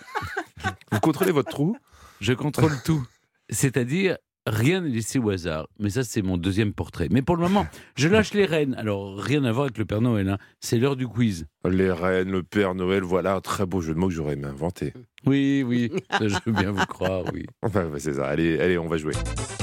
Vous contrôlez votre trou ? Je contrôle tout. C'est-à-dire, rien n'est laissé au hasard. Mais ça, c'est mon deuxième portrait. Mais pour le moment, je lâche les rênes. Alors, rien à voir avec le Père Noël. Hein. C'est l'heure du quiz. Les reines, le Père Noël, voilà un très beau jeu de mots que j'aurais aimé inventer. Oui, oui. Ça, je veux bien vous croire, oui. Enfin, c'est ça. Allez, allez, on va jouer.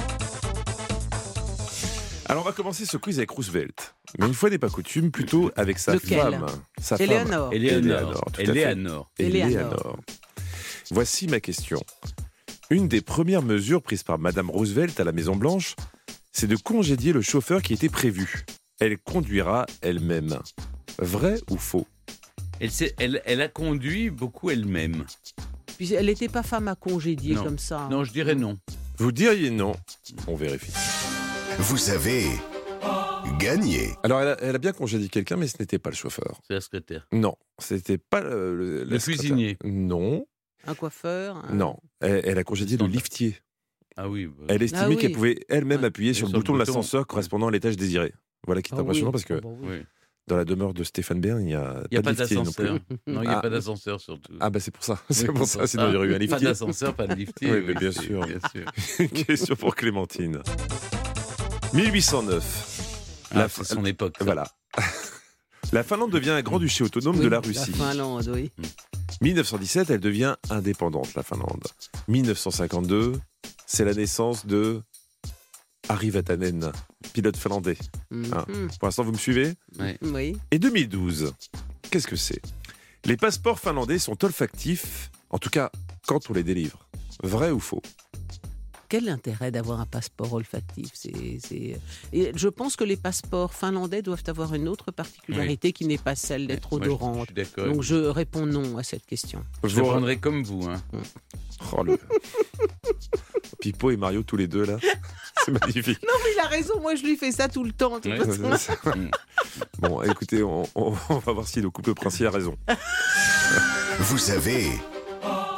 Alors, on va commencer ce quiz avec Roosevelt. Mais une fois n'est pas coutume, plutôt avec sa Lequel ? femme. Sa femme. Éléonore. Éléonore. tout à fait. Éléonore. Éléonore. Voici ma question. Une des premières mesures prises par Madame Roosevelt à la Maison-Blanche, c'est de congédier le chauffeur qui était prévu. Elle conduira elle-même. Vrai ou faux ? Elle, s'est- elle, elle a conduit beaucoup elle-même. Puis elle n'était pas femme à congédier Non. comme ça. Non, je dirais non. Vous diriez non. On vérifie. Vous avez gagné. Alors, elle a, elle a bien congédié quelqu'un, mais ce n'était pas le chauffeur. C'est la secrétaire. Non, c'était pas le, le, Le cuisinier. Non, Un coiffeur. un- non. Elle, elle a congédié le liftier. Ah oui. bah, Elle estimait Ah oui. qu'elle pouvait elle-même Ouais. appuyer sur Et le bouton de l'ascenseur Ouais. correspondant à l'étage désiré. Voilà qui est Ah impressionnant oui. parce que Ah bah oui. oui. dans la demeure de Stéphane Bern, il n'y a, Il n'y a pas de liftier non plus. d'ascenseur. Non, il n'y a Ah. pas d'ascenseur surtout. Ah bah c'est pour ça, c'est Oui, pour ça, sinon il y aurait eu un Pas liftier. d'ascenseur, pas de liftier. Oui, mais bien c'est- sûr. bien sûr. Une question pour Clémentine. mille huit cent neuf. Ah, La c'est fin- son époque. ça. Voilà. La Finlande devient un grand-duché autonome Oui, de la Russie. La Finlande, oui. mille neuf cent dix-sept, elle devient indépendante, la Finlande. mille neuf cent cinquante-deux, c'est la naissance de Harry Vatanen, pilote finlandais. Ah. Mhm. Pour l'instant, vous me suivez ? Ouais. Oui. Et deux mille douze, qu'est-ce que c'est ? Les passeports finlandais sont olfactifs, en tout cas quand on les délivre. Vrai ou faux ? Quel intérêt d'avoir un passeport olfactif c'est, c'est... Et je pense que les passeports finlandais doivent avoir une autre particularité qui n'est pas celle d'être Moi, je- odorante. Je suis d'accord. Donc je réponds non à cette question. Je Vous- répondrai comme vous. Hein. Oh, le- Pipo et Mario tous les deux là, c'est magnifique. Non mais il a raison, moi je lui fais ça tout le temps. de toute Ouais, façon. Bon, écoutez, on, on- on va voir si le couple princier a raison. Vous avez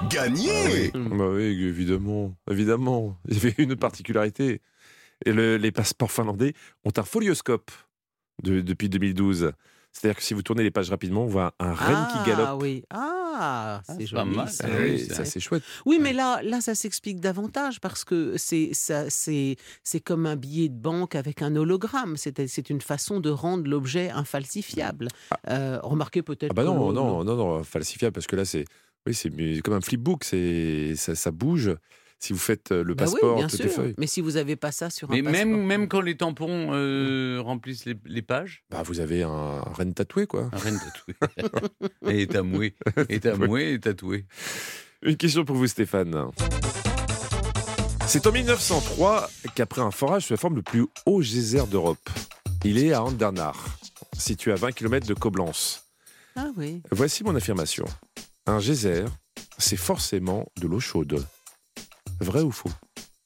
Gagné. Bah oui, évidemment, évidemment. Il y avait une particularité. Et le- les passeports finlandais ont un folioscope de- depuis deux mille douze. C'est-à-dire que si vous tournez les pages rapidement, on voit un renne qui Ah galope. oui, ah, c'est c'est pas joli. mal, ça. Ah oui, oui, ça. ça c'est chouette. Oui, mais là, là, ça s'explique davantage parce que c'est ça, c'est c'est comme un billet de banque avec un hologramme. C'est c'est une façon de rendre l'objet infalsifiable. Euh, remarquez peut-être. Ah bah que non, le- non, non, non, falsifiable, parce que là, c'est oui, c'est mais comme un flipbook, c'est ça, ça bouge. Si vous faites euh, le Bah oui, passeport, bien toutes sûr. les feuilles, Mais si vous n'avez pas ça sur un Mais passeport. même, même quand les tampons euh, remplissent les, les pages, bah, vous avez un, un renne tatoué, quoi. un reine tatoué. Et tamoué. Et tamoué et tatoué. Une question pour vous, Stéphane. C'est en mille neuf cent trois qu'après un forage se forme le plus haut geyser d'Europe. Il est à Andernach, situé à vingt kilomètres de Coblence. Ah oui. Voici mon affirmation. Un geyser, c'est forcément de l'eau chaude. Vrai ou faux?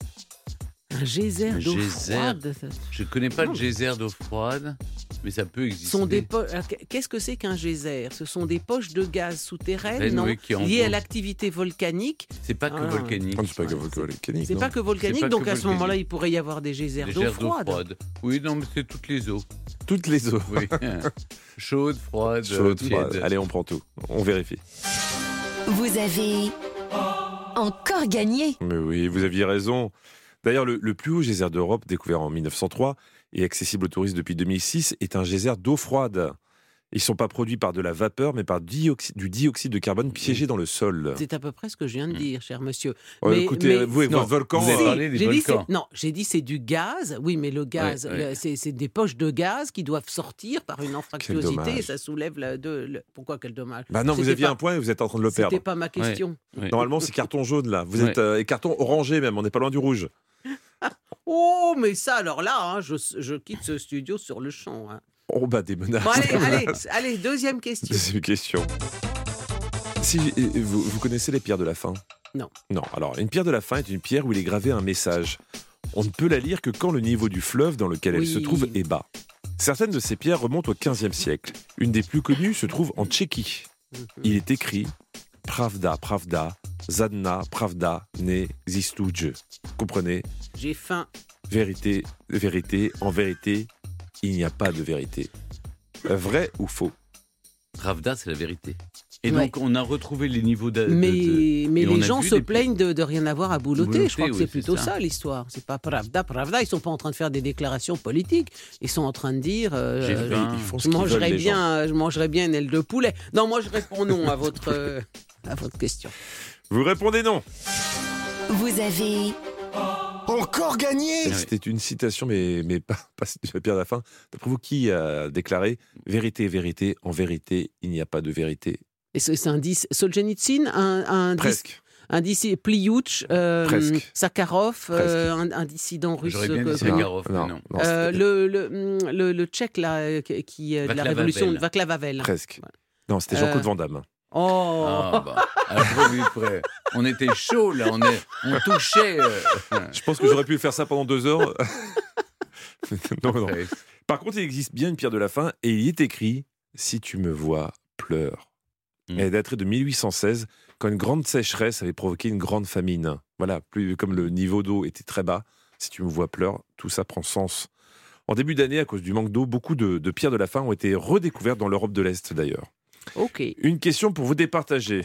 Un geyser Un d'eau geyser. froide. ça- Je connais pas Non. de geyser d'eau froide, mais ça peut Ce exister. sont des po- Alors, qu'est-ce que c'est qu'un geyser? Ce sont des poches de gaz souterraines, Ben non, oui, qui liées à envoient. l'activité volcanique. C'est pas que Ah. volcanique. Ah, c'est pas que Ouais, volcanique, C'est non. pas que volcanique, C'est pas donc que à ce volcanique. moment-là, il pourrait y avoir des geysers Des d'eau geysers d'eau froide. froide. Oui, non, mais c'est toutes les eaux. Toutes les eaux. Oui. Chaude, froide, Chaude, tiède. froide. Allez, on prend tout. On vérifie. Vous avez encore gagné. Mais oui, vous aviez raison. D'ailleurs, le, le plus haut geyser d'Europe, découvert en mille neuf cent trois et accessible aux touristes depuis deux mille six, est un geyser d'eau froide. Ils ne sont pas produits par de la vapeur, mais par dioxy- du dioxyde de carbone piégé dans le sol. C'est à peu près ce que je viens de dire, cher monsieur. Oh, écoutez, vous et non, votre volcan, vous avez euh, parlé des J'ai dit volcans. c'est- non, j'ai dit c'est du gaz. Oui, mais le gaz, Ouais, ouais. le- c'est c'est des poches de gaz qui doivent sortir par une anfractuosité dommage. et ça soulève la, de, le- pourquoi quel dommage. bah non, vous C'était aviez pas- un point et vous êtes en train de le perdre. C'était pas ma question. Oui. Normalement, c'est carton jaune là. Vous Ouais. êtes euh, et carton orangé même. On n'est pas loin du rouge. Oh, mais ça alors là, hein, je, je quitte ce studio sur le champ. hein. Oh bah des menaces. Bon, allez, des allez, menaces. allez, deuxième question. Deuxième question. Si euh, vous, vous connaissez les pierres de la faim? Non. Non. Alors, une pierre de la faim est une pierre où il est gravé un message. On ne peut la lire que quand le niveau du fleuve dans lequel elle Oui. se trouve est bas. Certaines de ces pierres remontent au quinzième siècle. Une des plus connues se trouve en Tchéquie. Il est écrit Pravda, Pravda, Zadna, Pravda, ne existuje. Comprenez? J'ai faim. Vérité, vérité, en vérité, il n'y a pas de vérité. Vrai ou faux? Pravda, c'est la vérité. Et Ouais. donc, on a retrouvé les niveaux de. de- Mais, de- mais et on les a gens vu se des- plaignent de, de rien avoir à boulotter. Boulotter, Je crois que oui, c'est c'est plutôt ça. ça, l'histoire. C'est pas Pravda, Pravda. Ils sont pas en train de faire des déclarations politiques. Ils sont en train de dire euh, J'ai euh, faim. Ils font ce je qu'ils veulent, mangerais les gens. bien, je mangerais bien une aile de poulet. Non, moi je réponds non à votre euh, à votre question. Vous répondez non. Vous avez Encore gagné. C'était une citation, mais, mais pas, pas de Pierre de la Faim. D'après vous, qui a déclaré Vérité, vérité, en vérité, il n'y a pas de vérité? Et c'est c'est un dis Solzhenitsyn, un, un dis- Presque. un dissi- Pliouch, euh, Presque. Sakharov, euh, un, un dissident russe. J'aurais bien que- dit que- Sakharov, mais non, non. non, Euh, c'était- le, le, le, le tchèque là, euh, qui, qui, euh, de la Václav révolution Havel. de Václav Havel. Presque. Voilà. Non, c'était Jean-Claude Euh, Van Damme. Oh, Ah, bah. Alors, oui, frère, on était chaud là, on, est, on touchait. euh, Je pense que j'aurais pu faire ça pendant deux heures. non, non. ouais. Par contre, il existe bien une pierre de la faim et il y est écrit « Si tu me vois, pleure Mm. Elle daterait de mille huit cent seize, quand une grande sécheresse avait provoqué une grande famine. Voilà, plus, comme le niveau d'eau était très bas, « Si tu me vois, pleure », tout ça prend sens. En début d'année, à cause du manque d'eau, beaucoup de, de pierres de la faim ont été redécouvertes dans l'Europe de l'Est d'ailleurs. ok. Une question pour vous départager.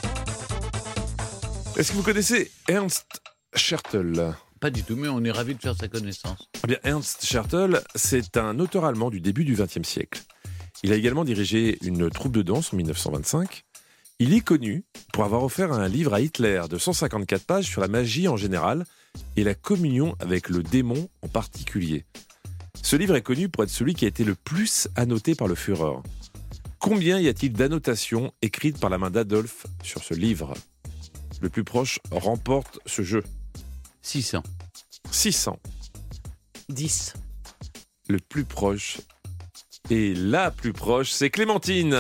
Est-ce que vous connaissez Ernst Schertel? Pas du tout, mais on est ravis de faire sa connaissance. Eh bien, Ernst Schertel, c'est un auteur allemand du début du vingtième siècle. Il a également dirigé une troupe de danse en mille neuf cent vingt-cinq. Il est connu pour avoir offert un livre à Hitler de cent cinquante-quatre pages sur la magie en général et la communion avec le démon en particulier. Ce livre est connu pour être celui qui a été le plus annoté par le Führer. Combien y a-t-il d'annotations écrites par la main d'Adolphe sur ce livre? Le plus proche remporte ce jeu. six cents. six cents. dix. Le plus proche et la plus proche, c'est Clémentine.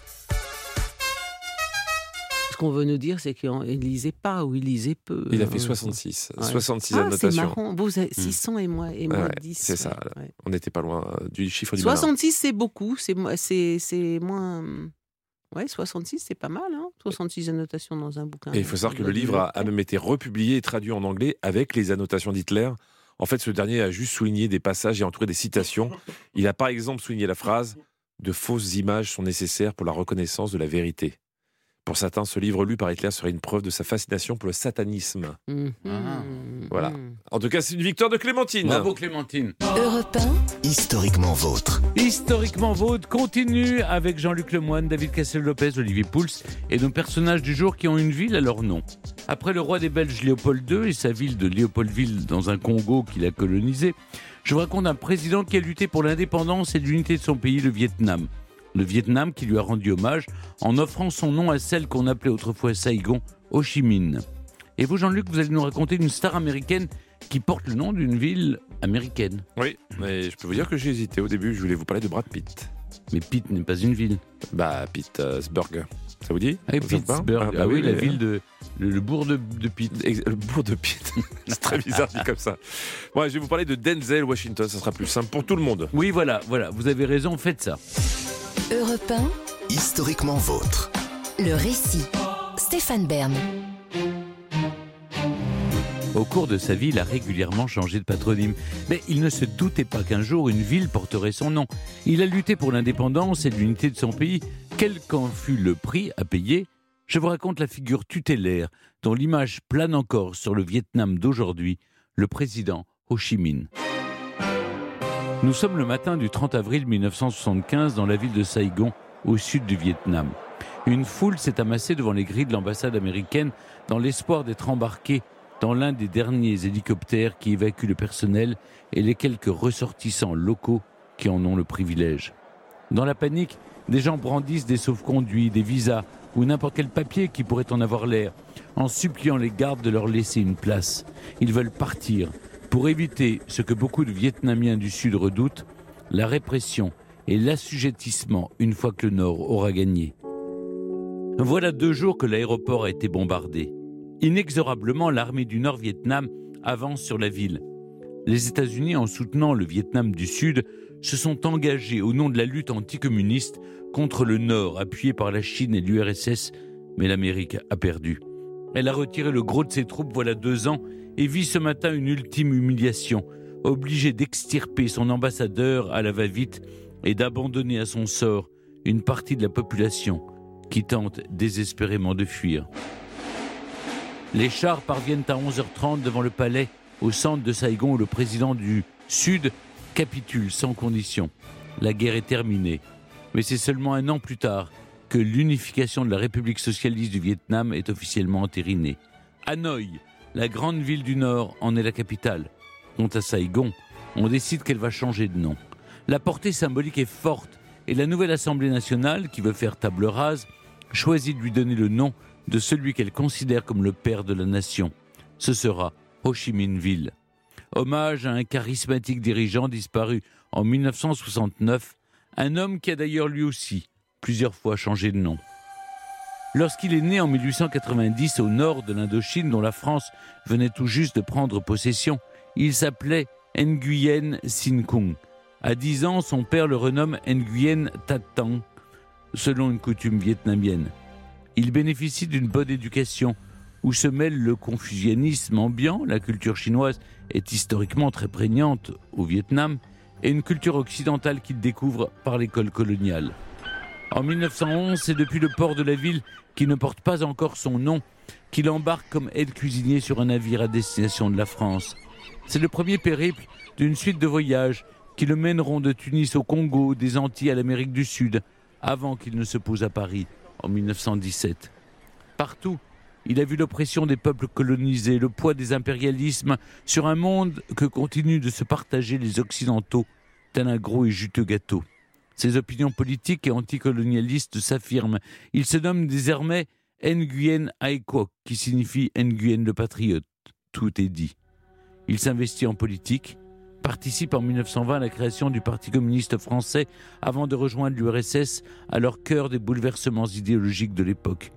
Ce qu'on veut nous dire, c'est qu'il lisait pas ou il lisait peu. Il a Euh, fait soixante-six. ouais. soixante-six Ah, c'est annotations. marrant. Vous avez six cents et moi, et moi Ouais, dix. c'est ça. ouais. On n'était pas loin euh, du chiffre du malin. soixante-six, c'est beaucoup. C'est mo- c'est- c'est moins. Ouais, soixante-six, c'est pas mal, hein soixante-six annotations dans un bouquin. Et il faut savoir que le livre a, a même été republié et traduit en anglais avec les annotations d'Hitler. En fait, ce dernier a juste souligné des passages et entouré des citations. Il a par exemple souligné la phrase « De fausses images sont nécessaires pour la reconnaissance de la vérité ». Pour certains, ce livre lu par Hitler serait une preuve de sa fascination pour le satanisme. Mmh. Ah. Voilà. En tout cas, c'est une victoire de Clémentine. Bravo Clémentine. Europe un, Historiquement vôtre. Historiquement Vôtre continue avec Jean-Luc Lemoyne, David Castel-Lopez, Olivier Pouls et nos personnages du jour qui ont une ville à leur nom. Après le roi des Belges Léopold deux et sa ville de Léopoldville dans un Congo qu'il a colonisé, je vous raconte un président qui a lutté pour l'indépendance et l'unité de son pays, le Vietnam. Le Vietnam qui lui a rendu hommage en offrant son nom à celle qu'on appelait autrefois Saigon, Ho Chi Minh. Et vous, Jean-Luc, vous allez nous raconter une star américaine qui porte le nom d'une ville américaine. Oui, mais je peux vous dire que j'ai hésité au début. Je voulais vous parler de Brad Pitt. Mais Pitt n'est pas une ville. Bah, Pittsburgh. Ça vous dit? Ah, Pittsburgh. Ah, bah, ah oui, oui, la mais... ville de. Le, le bourg de, de Pitt. Le bourg de Pitt. C'est très bizarre dit comme ça. Bon, je vais vous parler de Denzel Washington. Ça sera plus simple pour tout le monde. Oui, voilà, voilà. Vous avez raison, faites ça. Europe un, Historiquement vôtre. le récit. Stéphane Bern. Au cours de sa vie, il a régulièrement changé de patronyme. Mais il ne se doutait pas qu'un jour, une ville porterait son nom. Il a lutté pour l'indépendance et l'unité de son pays. Quel qu'en fût le prix à payer, je vous raconte la figure tutélaire dont l'image plane encore sur le Vietnam d'aujourd'hui, le président Ho Chi Minh. Nous sommes le matin du trente avril mille neuf cent soixante-quinze dans la ville de Saigon, au sud du Vietnam. Une foule s'est amassée devant les grilles de l'ambassade américaine dans l'espoir d'être embarquée dans l'un des derniers hélicoptères qui évacuent le personnel et les quelques ressortissants locaux qui en ont le privilège. Dans la panique, des gens brandissent des sauf-conduits, des visas ou n'importe quel papier qui pourrait en avoir l'air, en suppliant les gardes de leur laisser une place. Ils veulent partir pour éviter ce que beaucoup de Vietnamiens du Sud redoutent, la répression et l'assujettissement une fois que le Nord aura gagné. Voilà deux jours que l'aéroport a été bombardé. Inexorablement, l'armée du Nord-Vietnam avance sur la ville. Les États-Unis, en soutenant le Vietnam du Sud, se sont engagés au nom de la lutte anticommuniste contre le Nord, appuyé par la Chine et l'U R S S, mais l'Amérique a perdu. Elle a retiré le gros de ses troupes voilà deux ans et vit ce matin une ultime humiliation, obligée d'extirper son ambassadeur à la va-vite et d'abandonner à son sort une partie de la population qui tente désespérément de fuir. Les chars parviennent à onze heures trente devant le palais, au centre de Saigon, où le président du Sud capitule sans condition. La guerre est terminée. Mais c'est seulement un an plus tard que l'unification de la République socialiste du Vietnam est officiellement entérinée. Hanoï, la grande ville du Nord, en est la capitale. Quant à Saigon, on décide qu'elle va changer de nom. La portée symbolique est forte et la nouvelle Assemblée nationale, qui veut faire table rase, choisit de lui donner le nom de celui qu'elle considère comme le père de la nation. Ce sera Ho Chi Minh Ville. Hommage à un charismatique dirigeant disparu en mille neuf cent soixante-neuf, un homme qui a d'ailleurs lui aussi plusieurs fois changé de nom. Lorsqu'il est né en mille huit cent quatre-vingt-dix au nord de l'Indochine, dont la France venait tout juste de prendre possession, il s'appelait Nguyen Sin Cung. À dix ans, son père le renomme Nguyen Tat Tang, selon une coutume vietnamienne. Il bénéficie d'une bonne éducation où se mêle le confucianisme ambiant, la culture chinoise est historiquement très prégnante au Vietnam, et une culture occidentale qu'il découvre par l'école coloniale. En mille neuf cent onze, c'est depuis le port de la ville, qui ne porte pas encore son nom, qu'il embarque comme aide-cuisinier sur un navire à destination de la France. C'est le premier périple d'une suite de voyages qui le mèneront de Tunis au Congo, des Antilles à l'Amérique du Sud, avant qu'il ne se pose à Paris en mille neuf cent dix-sept. Partout, il a vu l'oppression des peuples colonisés, le poids des impérialismes sur un monde que continuent de se partager les Occidentaux, tel un gros et juteux gâteau. Ses opinions politiques et anticolonialistes s'affirment. Il se nomme désormais Nguyen Ai Quoc, qui signifie Nguyen le patriote. Tout est dit. Il s'investit en politique, participe en mille neuf cent vingt à la création du Parti communiste français avant de rejoindre l'U R S S, alors cœur des bouleversements idéologiques de l'époque.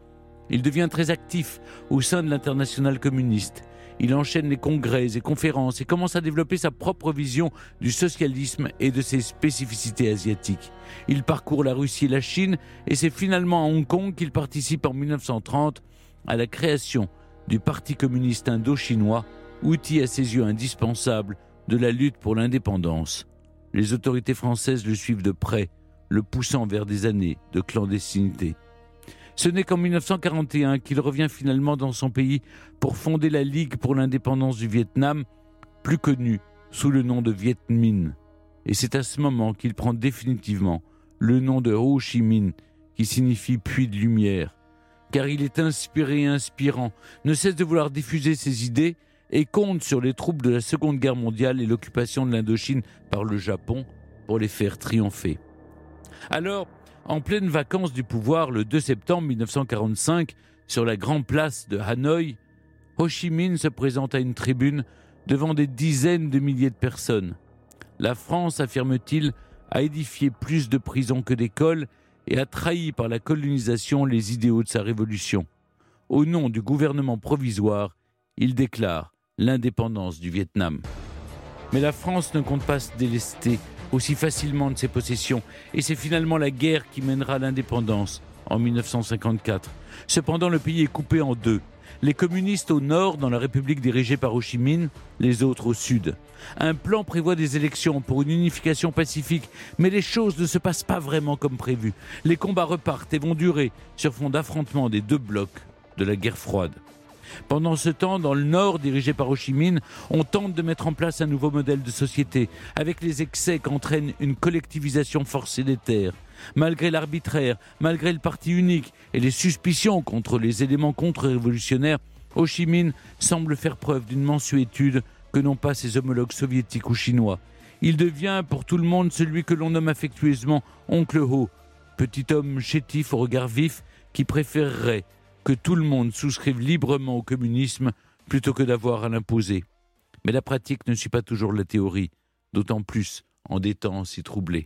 Il devient très actif au sein de l'internationale communiste. Il enchaîne les congrès et conférences et commence à développer sa propre vision du socialisme et de ses spécificités asiatiques. Il parcourt la Russie et la Chine et c'est finalement à Hong Kong qu'il participe en mille neuf cent trente à la création du Parti communiste indo-chinois, outil à ses yeux indispensable de la lutte pour l'indépendance. Les autorités françaises le suivent de près, le poussant vers des années de clandestinité. Ce n'est qu'en mille neuf cent quarante et un qu'il revient finalement dans son pays pour fonder la Ligue pour l'indépendance du Vietnam, plus connue sous le nom de Viet Minh. Et c'est à ce moment qu'il prend définitivement le nom de Ho Chi Minh, qui signifie puits de lumière, car il est inspiré et inspirant, ne cesse de vouloir diffuser ses idées et compte sur les troupes de la Seconde Guerre mondiale et l'occupation de l'Indochine par le Japon pour les faire triompher. Alors, en pleine vacances du pouvoir, le deux septembre mille neuf cent quarante-cinq, sur la grande place de Hanoï, Ho Chi Minh se présente à une tribune devant des dizaines de milliers de personnes. La France, affirme-t-il, a édifié plus de prisons que d'écoles et a trahi par la colonisation les idéaux de sa révolution. Au nom du gouvernement provisoire, il déclare l'indépendance du Vietnam. Mais la France ne compte pas se délester aussi facilement de ses possessions, et c'est finalement la guerre qui mènera à l'indépendance en mille neuf cent cinquante-quatre. Cependant, le pays est coupé en deux. Les communistes au nord, dans la République dirigée par Ho Chi Minh, les autres au sud. Un plan prévoit des élections pour une unification pacifique, mais les choses ne se passent pas vraiment comme prévu. Les combats repartent et vont durer sur fond d'affrontement des deux blocs de la guerre froide. Pendant ce temps, dans le nord, dirigé par Ho Chi Minh, on tente de mettre en place un nouveau modèle de société, avec les excès qu'entraîne une collectivisation forcée des terres. Malgré l'arbitraire, malgré le parti unique et les suspicions contre les éléments contre-révolutionnaires, Ho Chi Minh semble faire preuve d'une mansuétude que n'ont pas ses homologues soviétiques ou chinois. Il devient pour tout le monde celui que l'on nomme affectueusement Oncle Ho, petit homme chétif au regard vif qui préférerait que tout le monde souscrive librement au communisme plutôt que d'avoir à l'imposer. Mais la pratique ne suit pas toujours la théorie, d'autant plus en des temps si troublés.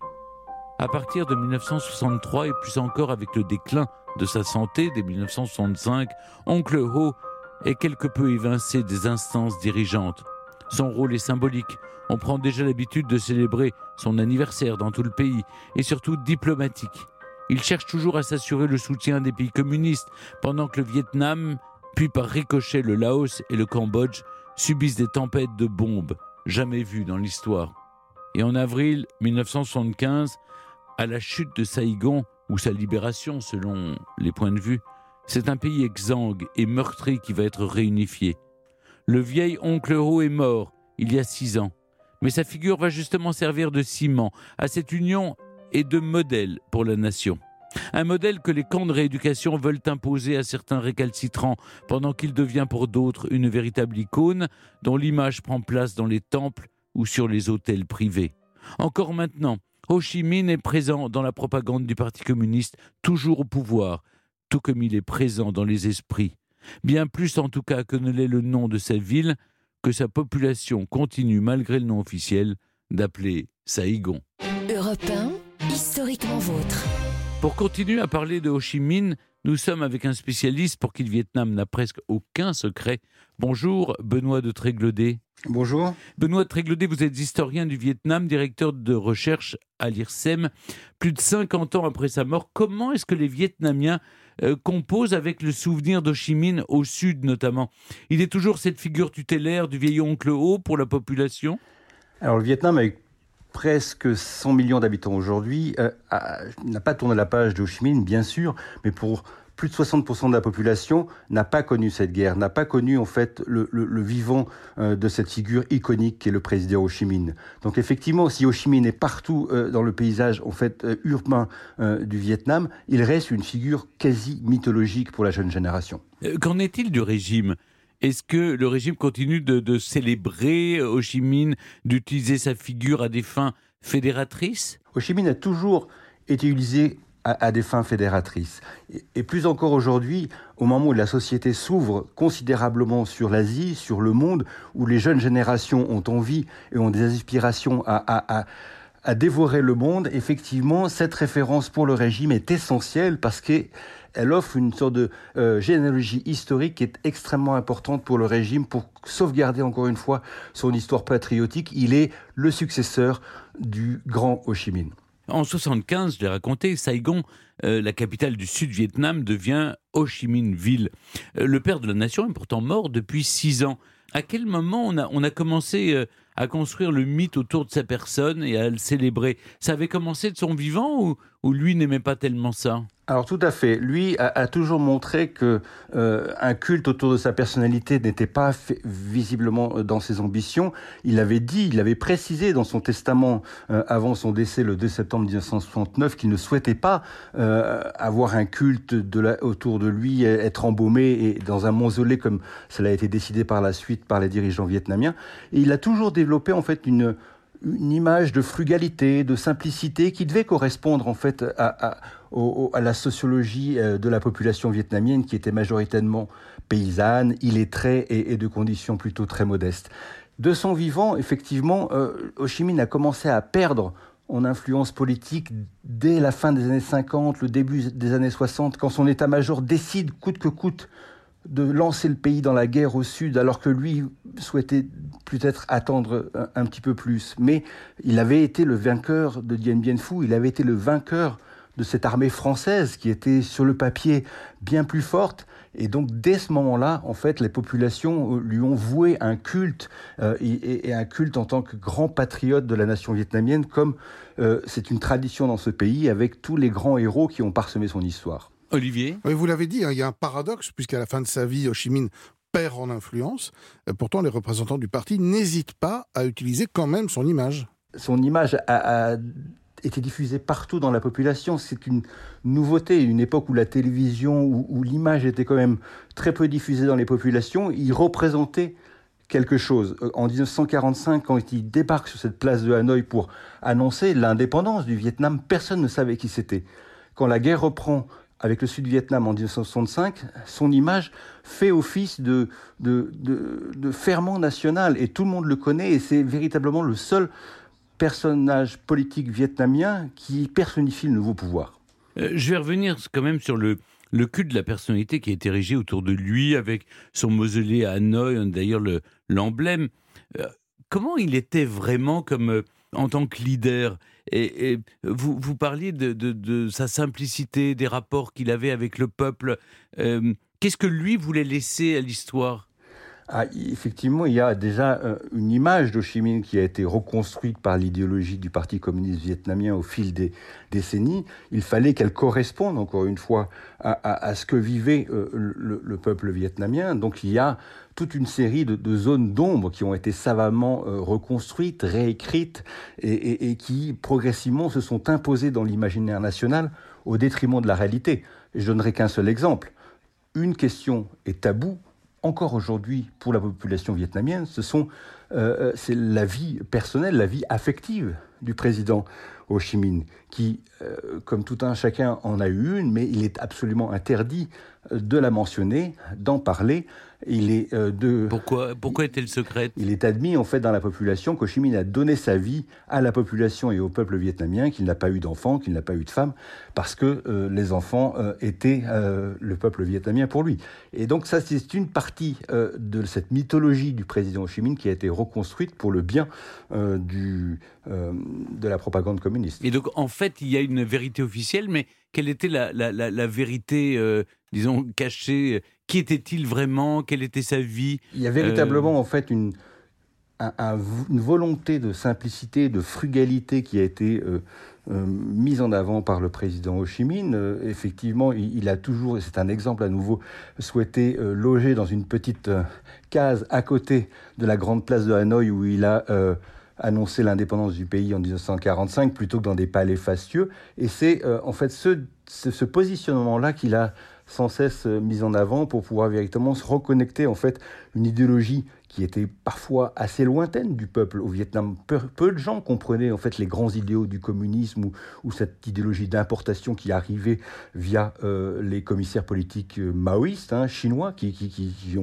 À partir de mille neuf cent soixante-trois et plus encore avec le déclin de sa santé dès mille neuf cent soixante-cinq, Oncle Ho est quelque peu évincé des instances dirigeantes. Son rôle est symbolique. On prend déjà l'habitude de célébrer son anniversaire dans tout le pays et surtout diplomatique. Il cherche toujours à s'assurer le soutien des pays communistes, pendant que le Vietnam, puis par ricochet le Laos et le Cambodge, subissent des tempêtes de bombes jamais vues dans l'histoire. Et en avril mille neuf cent soixante-quinze, à la chute de Saïgon, ou sa libération selon les points de vue, c'est un pays exsangue et meurtri qui va être réunifié. Le vieil Oncle Ho est mort il y a six ans, mais sa figure va justement servir de ciment à cette union et de modèle pour la nation. Un modèle que les camps de rééducation veulent imposer à certains récalcitrants, pendant qu'il devient pour d'autres une véritable icône dont l'image prend place dans les temples ou sur les hôtels privés. Encore maintenant, Ho Chi Minh est présent dans la propagande du Parti communiste, toujours au pouvoir, tout comme il est présent dans les esprits. Bien plus en tout cas que ne l'est le nom de sa ville, que sa population continue, malgré le nom officiel, d'appeler Saïgon. Europe un, historiquement vôtre. Pour continuer à parler de Ho Chi Minh, nous sommes avec un spécialiste pour qui le Vietnam n'a presque aucun secret. Bonjour, Benoît de Tréglaudet. Bonjour. Benoît de Tréglaudet, vous êtes historien du Vietnam, directeur de recherche à l'I R S E M. Plus de cinquante ans après sa mort, comment est-ce que les Vietnamiens euh, composent avec le souvenir d'Ho Chi Minh, au sud notamment? Il est toujours cette figure tutélaire du vieil oncle Ho pour la population? Alors le Vietnam, avec presque cent millions d'habitants aujourd'hui, euh, a, n'a pas tourné la page de Ho Chi Minh, bien sûr, mais pour plus de soixante pour cent de la population n'a pas connu cette guerre, n'a pas connu en fait le, le, le vivant euh, de cette figure iconique qu'est le président Ho Chi Minh. Donc effectivement, si Ho Chi Minh est partout euh, dans le paysage en fait euh, urbain euh, du Vietnam, il reste une figure quasi mythologique pour la jeune génération. Euh, qu'en est-il du régime ? Est-ce que le régime continue de, de célébrer Ho Chi Minh, d'utiliser sa figure à des fins fédératrices ? Ho Chi Minh a toujours été utilisé à, à des fins fédératrices. Et, et plus encore aujourd'hui, au moment où la société s'ouvre considérablement sur l'Asie, sur le monde, où les jeunes générations ont envie et ont des aspirations à, à, à, à dévorer le monde, effectivement, cette référence pour le régime est essentielle parce qu'elle offre une sorte de euh, généalogie historique qui est extrêmement importante pour le régime, pour sauvegarder encore une fois son histoire patriotique. Il est le successeur du grand Ho Chi Minh. En soixante-quinze, je l'ai raconté, Saigon, euh, la capitale du Sud-Vietnam, devient Ho Chi Minh-Ville. Euh, le père de la nation est pourtant mort depuis six ans. À quel moment on a, on a commencé euh, à construire le mythe autour de sa personne et à le célébrer? Ça avait commencé de son vivant ou, ou lui n'aimait pas tellement ça? Alors tout à fait. Lui a, a toujours montré que euh, un culte autour de sa personnalité n'était pas fait, visiblement dans ses ambitions. Il avait dit, il avait précisé dans son testament euh, avant son décès le deux septembre dix-neuf cent soixante-neuf qu'il ne souhaitait pas euh, avoir un culte de la, autour de lui, être embaumé et dans un mausolée comme cela a été décidé par la suite par les dirigeants vietnamiens. Et il a toujours développé en fait une une image de frugalité, de simplicité qui devait correspondre en fait à, à, au, à la sociologie de la population vietnamienne qui était majoritairement paysanne, illettrée et, et de conditions plutôt très modestes. De son vivant, effectivement, euh, Ho Chi Minh a commencé à perdre en influence politique dès la fin des années cinquante, le début des années soixante, quand son état-major décide coûte que coûte de lancer le pays dans la guerre au sud, alors que lui souhaitait peut-être attendre un, un petit peu plus. Mais il avait été le vainqueur de Dien Bien Phu, il avait été le vainqueur de cette armée française qui était sur le papier bien plus forte. Et donc, dès ce moment-là, en fait, les populations lui ont voué un culte, euh, et, et un culte en tant que grand patriote de la nation vietnamienne, comme euh, c'est une tradition dans ce pays, avec tous les grands héros qui ont parsemé son histoire. Olivier ? Oui, vous l'avez dit, hein, il y a un paradoxe, puisqu'à la fin de sa vie, Ho Chi Minh perd en influence. Euh, pourtant, les représentants du parti n'hésitent pas à utiliser quand même son image. Son image a, a été diffusée partout dans la population. C'est une nouveauté, une époque où la télévision, où, où l'image était quand même très peu diffusée dans les populations. Il représentait quelque chose. En dix-neuf cent quarante-cinq, quand il débarque sur cette place de Hanoï pour annoncer l'indépendance du Vietnam, personne ne savait qui c'était. Quand la guerre reprend avec le Sud-Vietnam en dix-neuf cent soixante-cinq, son image fait office de, de, de, de ferment national et tout le monde le connaît et c'est véritablement le seul personnage politique vietnamien qui personnifie le nouveau pouvoir. Euh, je vais revenir quand même sur le, le culte de la personnalité qui est érigé autour de lui avec son mausolée à Hanoï, d'ailleurs le, l'emblème. Euh, comment il était vraiment comme, euh, en tant que leader ? Et, et vous, vous parliez de, de, de sa simplicité, des rapports qu'il avait avec le peuple. Euh, qu'est-ce que lui voulait laisser à l'histoire ? Ah, effectivement, il y a déjà euh, une image d'Ho Chi Minh qui a été reconstruite par l'idéologie du Parti communiste vietnamien au fil des décennies. Il fallait qu'elle corresponde, encore une fois, à, à, à ce que vivait euh, le, le peuple vietnamien. Donc il y a toute une série de, de zones d'ombre qui ont été savamment euh, reconstruites, réécrites, et, et, et qui progressivement se sont imposées dans l'imaginaire national au détriment de la réalité. Et je donnerai qu'un seul exemple. Une question est taboue, encore aujourd'hui pour la population vietnamienne, ce sont, euh, c'est la vie personnelle, la vie affective du président Ho Chi Minh, qui, euh, comme tout un chacun, en a eu une, mais il est absolument interdit de la mentionner, d'en parler. Il est euh, de. Pourquoi, pourquoi est-elle secrète ? Il est admis en fait dans la population qu'Ho Chi Minh a donné sa vie à la population et au peuple vietnamien, qu'il n'a pas eu d'enfants, qu'il n'a pas eu de femmes, parce que euh, les enfants euh, étaient euh, le peuple vietnamien pour lui. Et donc ça, c'est une partie euh, de cette mythologie du président Ho Chi Minh qui a été reconstruite pour le bien euh, du, euh, de la propagande communiste. Et donc en fait, il y a une vérité officielle, mais quelle était la, la, la, la vérité, euh, disons, cachée ? Qui était-il vraiment ? Quelle était sa vie ? Il y a véritablement, euh... en fait, une, un, un, une volonté de simplicité, de frugalité qui a été euh, euh, mise en avant par le président Ho Chi Minh. Euh, effectivement, il, il a toujours, et c'est un exemple à nouveau, souhaité euh, loger dans une petite euh, case à côté de la grande place de Hanoï où il a euh, annoncé l'indépendance du pays en dix-neuf cent quarante-cinq, plutôt que dans des palais fastueux. Et c'est euh, en fait ce, ce, ce positionnement-là qu'il a sans cesse mise en avant pour pouvoir véritablement se reconnecter en fait une idéologie qui était parfois assez lointaine du peuple au Vietnam. Peu, peu de gens comprenaient en fait les grands idéaux du communisme ou, ou cette idéologie d'importation qui arrivait via euh, les commissaires politiques maoïstes, hein, chinois, qui, qui, qui, qui ont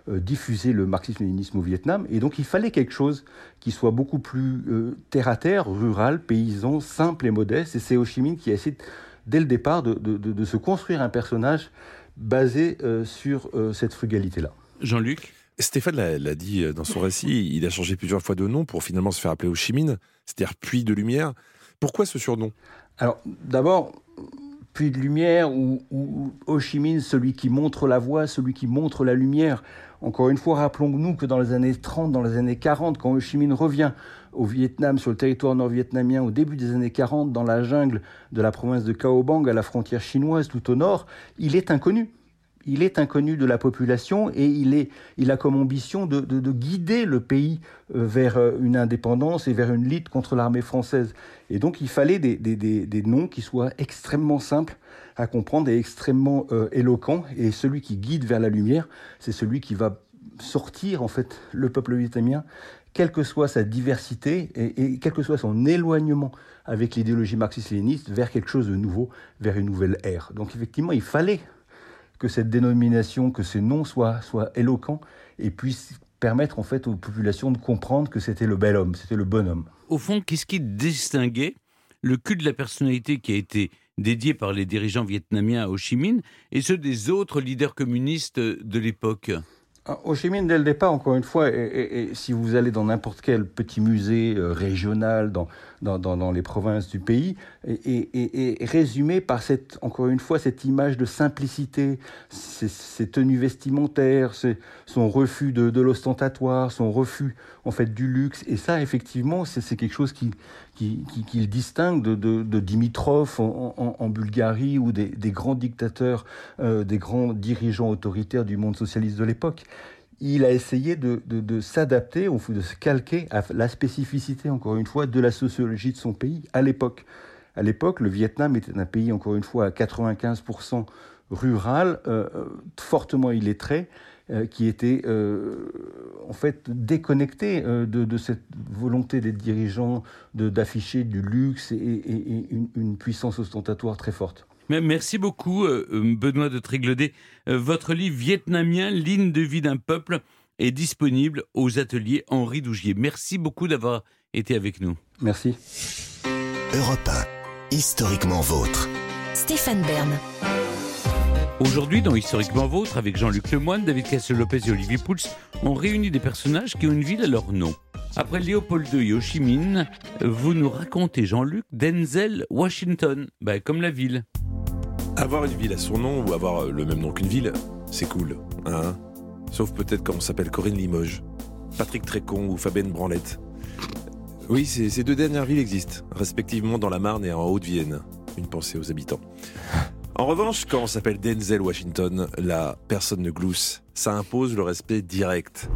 euh, diffuser le marxisme-léninisme au Vietnam. Et donc il fallait quelque chose qui soit beaucoup plus euh, terre-à-terre, rural, paysan, simple et modeste. Et c'est Ho Chi Minh qui a essayé, dès le départ, de, de, de, de se construire un personnage basé euh, sur euh, cette frugalité-là. Jean-Luc ? Stéphane l'a, l'a dit dans son récit, il a changé plusieurs fois de nom pour finalement se faire appeler Ho Chi Minh, c'est-à-dire puits de lumière. Pourquoi ce surnom ? Alors, d'abord, puits de lumière ou, ou Ho Chi Minh, celui qui montre la voie, celui qui montre la lumière. Encore une fois, rappelons-nous que dans les années trente, dans les années quarante, quand Ho Chi Minh revient au Vietnam, sur le territoire nord-vietnamien, au début des années quarante, dans la jungle de la province de Cao Bang, à la frontière chinoise, tout au nord, il est inconnu. Il est inconnu de la population et il, est, il a comme ambition de, de, de guider le pays vers une indépendance et vers une lutte contre l'armée française. Et donc il fallait des, des, des, des noms qui soient extrêmement simples à comprendre et extrêmement euh, éloquents. Et celui qui guide vers la lumière, c'est celui qui va sortir en fait le peuple vietnamien, quelle que soit sa diversité et, et quel que soit son éloignement avec l'idéologie marxiste-léniniste, vers quelque chose de nouveau, vers une nouvelle ère. Donc effectivement, il fallait que cette dénomination, que ces noms soient, soient éloquents et puissent permettre en fait aux populations de comprendre que c'était le bel homme, c'était le bonhomme. Au fond, qu'est-ce qui distinguait le culte de la personnalité qui a été dédié par les dirigeants vietnamiens à Ho Chi Minh et ceux des autres leaders communistes de l'époque ? Ho Chi Minh, dès le départ, encore une fois, et, et, et si vous allez dans n'importe quel petit musée euh, régional dans, dans, dans, dans les provinces du pays, est, est, est, est résumé par, cette, encore une fois, cette image de simplicité, ses, ses tenues vestimentaires, ses, son refus de, de l'ostentatoire, son refus en fait, du luxe. Et ça, effectivement, c'est, c'est quelque chose qui, qui, qui, qui le distingue de, de, de Dimitrov en, en, en Bulgarie ou des, des grands dictateurs, euh, des grands dirigeants autoritaires du monde socialiste de l'époque. Il a essayé de, de, de s'adapter, ou de se calquer à la spécificité, encore une fois, de la sociologie de son pays à l'époque. À l'époque, le Vietnam était un pays, encore une fois, à quatre-vingt-quinze pour cent rural, euh, fortement illettré, euh, qui était euh, en fait déconnecté euh, de, de cette volonté des dirigeants de, d'afficher du luxe et, et, et une, une puissance ostentatoire très forte. Merci beaucoup, Benoît de Tréglaudet. Votre livre vietnamien, Ligne de vie d'un peuple, est disponible aux ateliers Henri Dougier. Merci beaucoup d'avoir été avec nous. Merci. Europe un, historiquement vôtre. Stéphane Bern. Aujourd'hui, dans Historiquement Vôtre, avec Jean-Luc Lemoyne, David Castel-Lopez et Olivier Pouls, on réunit des personnages qui ont une ville à leur nom. Après Léopold deux et Ho Chi Minh, vous nous racontez, Jean-Luc, Denzel Washington, bah, comme la ville. Avoir une ville à son nom ou avoir le même nom qu'une ville, c'est cool, hein ? Sauf peut-être quand on s'appelle Corinne Limoges, Patrick Trécon ou Fabienne Branlette. Oui, ces, ces deux dernières villes existent, respectivement dans la Marne et en Haute-Vienne. Une pensée aux habitants. En revanche, quand on s'appelle Denzel Washington, là, personne ne glousse. Ça impose le respect direct.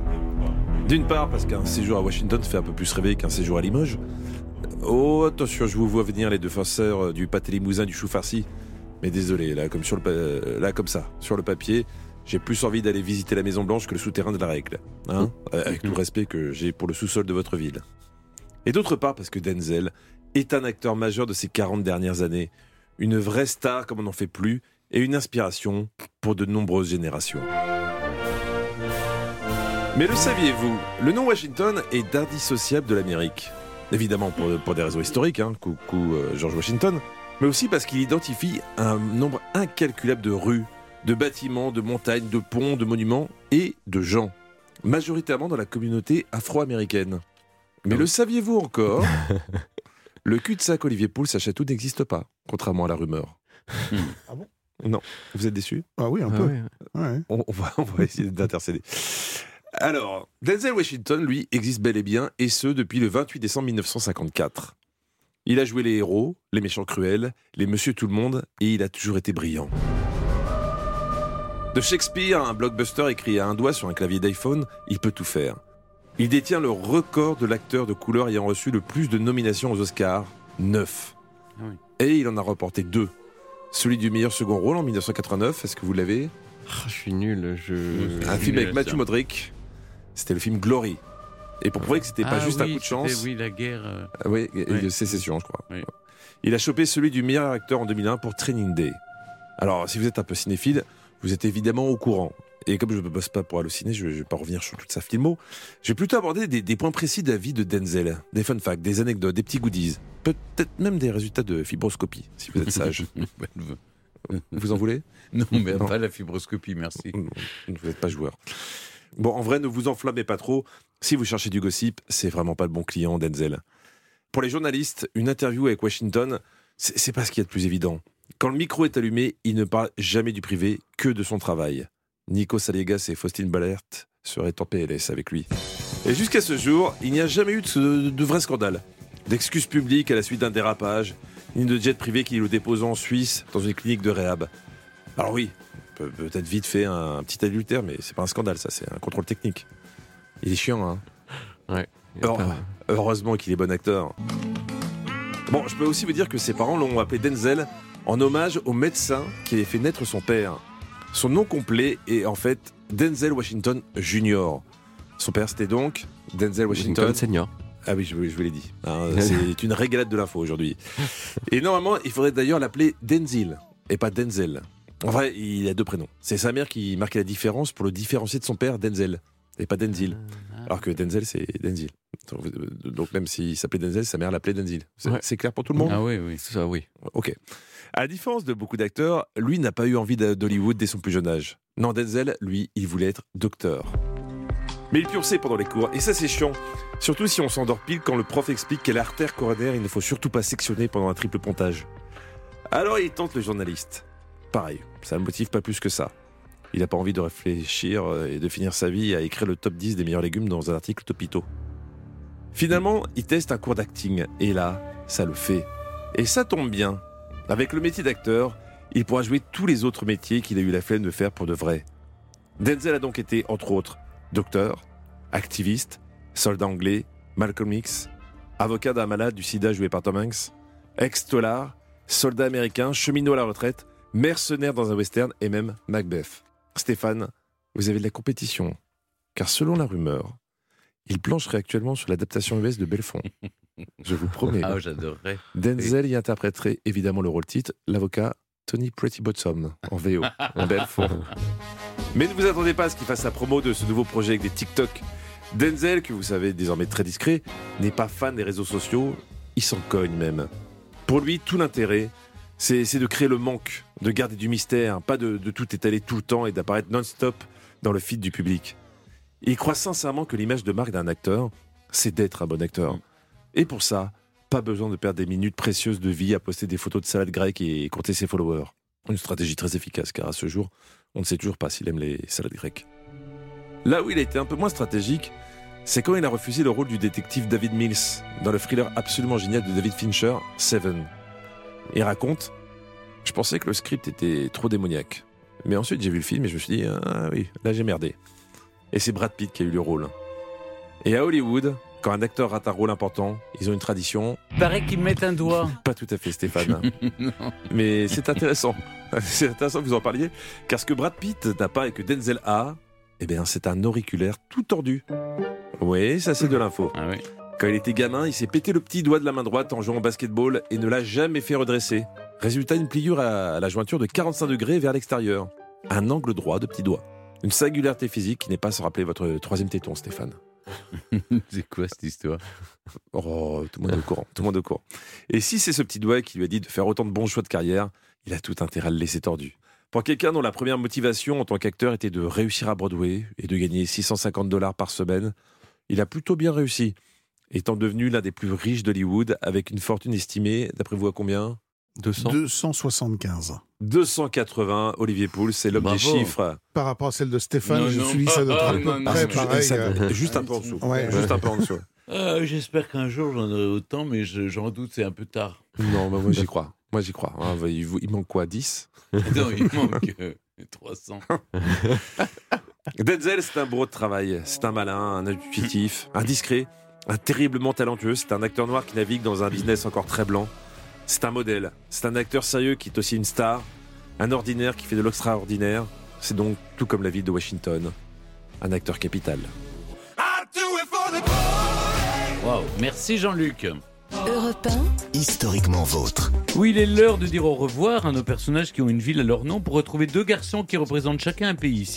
D'une part, parce qu'un séjour à Washington fait un peu plus rêver qu'un séjour à Limoges. Oh, attention, je vous vois venir les deux farceurs du pâté limousin du chou farci. Mais désolé, là comme, sur le, là, comme ça, sur le papier, j'ai plus envie d'aller visiter la Maison Blanche que le souterrain de la Règle. Hein, avec tout le respect que j'ai pour le sous-sol de votre ville. Et d'autre part, parce que Denzel est un acteur majeur de ces quarante dernières années. Une vraie star comme on n'en fait plus, et une inspiration pour de nombreuses générations. Mais le saviez-vous, le nom Washington est indissociable de l'Amérique. Évidemment pour, pour des raisons historiques, hein, coucou euh, George Washington, mais aussi parce qu'il identifie un nombre incalculable de rues, de bâtiments, de montagnes, de ponts, de monuments et de gens, majoritairement dans la communauté afro-américaine. Mais non. Le saviez-vous encore ? Le cul-de-sac Olivier Pouls à Château n'existe pas, contrairement à la rumeur. Hmm. Ah bon ? Non. Vous êtes déçus ? Ah oui, un ah peu. Oui. Ouais. On, on, va, on va essayer d'intercéder. Alors, Denzel Washington, lui, existe bel et bien, et ce, depuis le vingt-huit décembre mille neuf cent cinquante-quatre. Il a joué les héros, les méchants cruels, les Monsieur Tout-le-Monde, et il a toujours été brillant. De Shakespeare à un blockbuster écrit à un doigt sur un clavier d'iPhone, il peut tout faire. Il détient le record de l'acteur de couleur ayant reçu le plus de nominations aux Oscars, neuf. Oui. Et il en a remporté deux. Celui du meilleur second rôle en mille neuf cent quatre-vingt-neuf, est-ce que vous l'avez ? Oh, je suis nul. Je... Un film avec Matthew Modric, c'était le film Glory. Et pour prouver que c'était ah, pas juste oui, un coup de chance... Oui, la guerre... Euh... Ah, oui, oui. de sécession, je crois. Oui. Il a chopé celui du meilleur acteur en deux mille un pour Training Day. Alors, si vous êtes un peu cinéphile, vous êtes évidemment au courant. Et comme je ne bosse pas pour Allociné, je ne vais pas revenir sur toute sa filmo. Je vais plutôt aborder des, des points précis de la vie de Denzel, des fun facts, des anecdotes, des petits goodies, peut-être même des résultats de fibroscopie, si vous êtes sage. Vous en voulez? Non, mais non. Pas la fibroscopie, merci. Non, vous n'êtes pas joueur. Bon, en vrai, ne vous enflammez pas trop. Si vous cherchez du gossip, c'est vraiment pas le bon client, Denzel. Pour les journalistes, une interview avec Washington, c'est, c'est pas ce qu'il y a de plus évident. Quand le micro est allumé, il ne parle jamais du privé, que de son travail. Nico Saliagas et Faustine Bollaert seraient en P L S avec lui. Et jusqu'à ce jour, il n'y a jamais eu de, de, de vrai scandale, d'excuses publiques à la suite d'un dérapage, ni de jet privé qui le dépose en Suisse dans une clinique de réhab. Alors oui, peut, peut-être vite fait un, un petit adultère, mais c'est pas un scandale, ça, c'est un contrôle technique. Il est chiant, hein. Ouais. Heure, heureusement qu'il est bon acteur. Bon, je peux aussi vous dire que ses parents l'ont appelé Denzel en hommage au médecin qui avait fait naître son père. Son nom complet est en fait Denzel Washington Junior Son père, c'était donc Denzel Washington, Washington Senior. Ah oui, je, je vous l'ai dit. Hein, c'est une régalade de l'info aujourd'hui. Et normalement, il faudrait d'ailleurs l'appeler Denzil et pas Denzel. En vrai, il a deux prénoms. C'est sa mère qui marquait la différence pour le différencier de son père, Denzel, et pas Denzil. Alors que Denzel, c'est Denzil. Donc même s'il s'appelait Denzel, sa mère l'appelait Denzil. C'est, ouais. c'est clair pour tout le monde? Ah oui, oui, ça oui. Ok. À la différence de beaucoup d'acteurs, lui n'a pas eu envie d'Hollywood dès son plus jeune âge. Non, Denzel, lui, il voulait être docteur. Mais il purçait pendant les cours, et ça c'est chiant. Surtout si on s'endort pile quand le prof explique quelle artère coronaire il ne faut surtout pas sectionner pendant un triple pontage. Alors il tente le journaliste. Pareil, ça ne le motive pas plus que ça. Il n'a pas envie de réfléchir et de finir sa vie à écrire le top dix des meilleurs légumes dans un article Topito. Finalement, il teste un cours d'acting, et là, ça le fait. Et ça tombe bien. Avec le métier d'acteur, il pourra jouer tous les autres métiers qu'il a eu la flemme de faire pour de vrai. Denzel a donc été, entre autres, docteur, activiste, soldat anglais, Malcolm X, avocat d'un malade du sida joué par Tom Hanks, ex-tolard, soldat américain, cheminot à la retraite, mercenaire dans un western et même Macbeth. Stéphane, vous avez de la compétition, car selon la rumeur, il plancherait actuellement sur l'adaptation U S de Belfond. Je vous promets. Ah, j'adorerais. Denzel y interpréterait évidemment le rôle-titre, l'avocat Tony Pretty Bottom, en V O, en Belfond. Mais ne vous attendez pas à ce qu'il fasse la promo de ce nouveau projet avec des TikTok. Denzel, que vous savez désormais très discret, n'est pas fan des réseaux sociaux, il s'en cogne même. Pour lui, tout l'intérêt, c'est, c'est de créer le manque, de garder du mystère, pas de, de tout étaler tout le temps et d'apparaître non-stop dans le feed du public. Il croit sincèrement que l'image de marque d'un acteur, c'est d'être un bon acteur. Et pour ça, pas besoin de perdre des minutes précieuses de vie à poster des photos de salade grecque et compter ses followers. Une stratégie très efficace, car à ce jour, on ne sait toujours pas s'il aime les salades grecques. Là où il a été un peu moins stratégique, c'est quand il a refusé le rôle du détective David Mills dans le thriller absolument génial de David Fincher, Seven. Il raconte « Je pensais que le script était trop démoniaque. Mais ensuite j'ai vu le film et je me suis dit « Ah oui, là j'ai merdé. » Et c'est Brad Pitt qui a eu le rôle. Et à Hollywood, quand un acteur rate un rôle important, ils ont une tradition. Paraît qu'ils mettent un doigt. Pas tout à fait, Stéphane. Mais c'est intéressant. C'est intéressant que vous en parliez. Car ce que Brad Pitt n'a pas et que Denzel a, eh bien, c'est un auriculaire tout tordu. Oui, ça c'est de l'info. Ah oui. Quand il était gamin, il s'est pété le petit doigt de la main droite en jouant au basketball et ne l'a jamais fait redresser. Résultat, une pliure à la jointure de quarante-cinq degrés vers l'extérieur. Un angle droit de petit doigt. Une singularité physique qui n'est pas sans rappeler votre troisième téton, Stéphane. C'est quoi cette histoire? Oh, tout le monde est au courant, tout le monde est au courant. Et si c'est ce petit doigt qui lui a dit de faire autant de bons choix de carrière, il a tout intérêt à le laisser tordu. Pour quelqu'un dont la première motivation en tant qu'acteur était de réussir à Broadway et de gagner six cent cinquante dollars par semaine, il a plutôt bien réussi, étant devenu l'un des plus riches d'Hollywood avec une fortune estimée, d'après vous à combien? deux cents deux cent soixante-quinze. deux cent quatre-vingts, Olivier Pouls, c'est l'homme Bravo. des chiffres. Par rapport à celle de Stéphane, Non, je non. suis ça doit être Ah, un peu non, non, près non, pareil. Ça, euh, juste un peu en dessous. Ouais. Juste un peu en dessous. Euh, j'espère qu'un jour j'en aurai autant, mais je, j'en doute, c'est un peu tard. Non, bah moi j'y crois. Moi j'y crois. Ah, bah, il, vous- il manque quoi, dix? Non, il manque euh, trois cents. Denzel, c'est un bourreau de travail. C'est un malin, un intuitif, un discret, un terriblement talentueux. C'est un acteur noir qui navigue dans un business encore très blanc. C'est un modèle. C'est un acteur sérieux qui est aussi une star. Un ordinaire qui fait de l'extraordinaire. C'est donc tout comme la ville de Washington. Un acteur capital. Waouh, merci Jean-Luc. Europe un, Historiquement vôtre. Oui, il est l'heure de dire au revoir à nos personnages qui ont une ville à leur nom pour retrouver deux garçons qui représentent chacun un pays ici.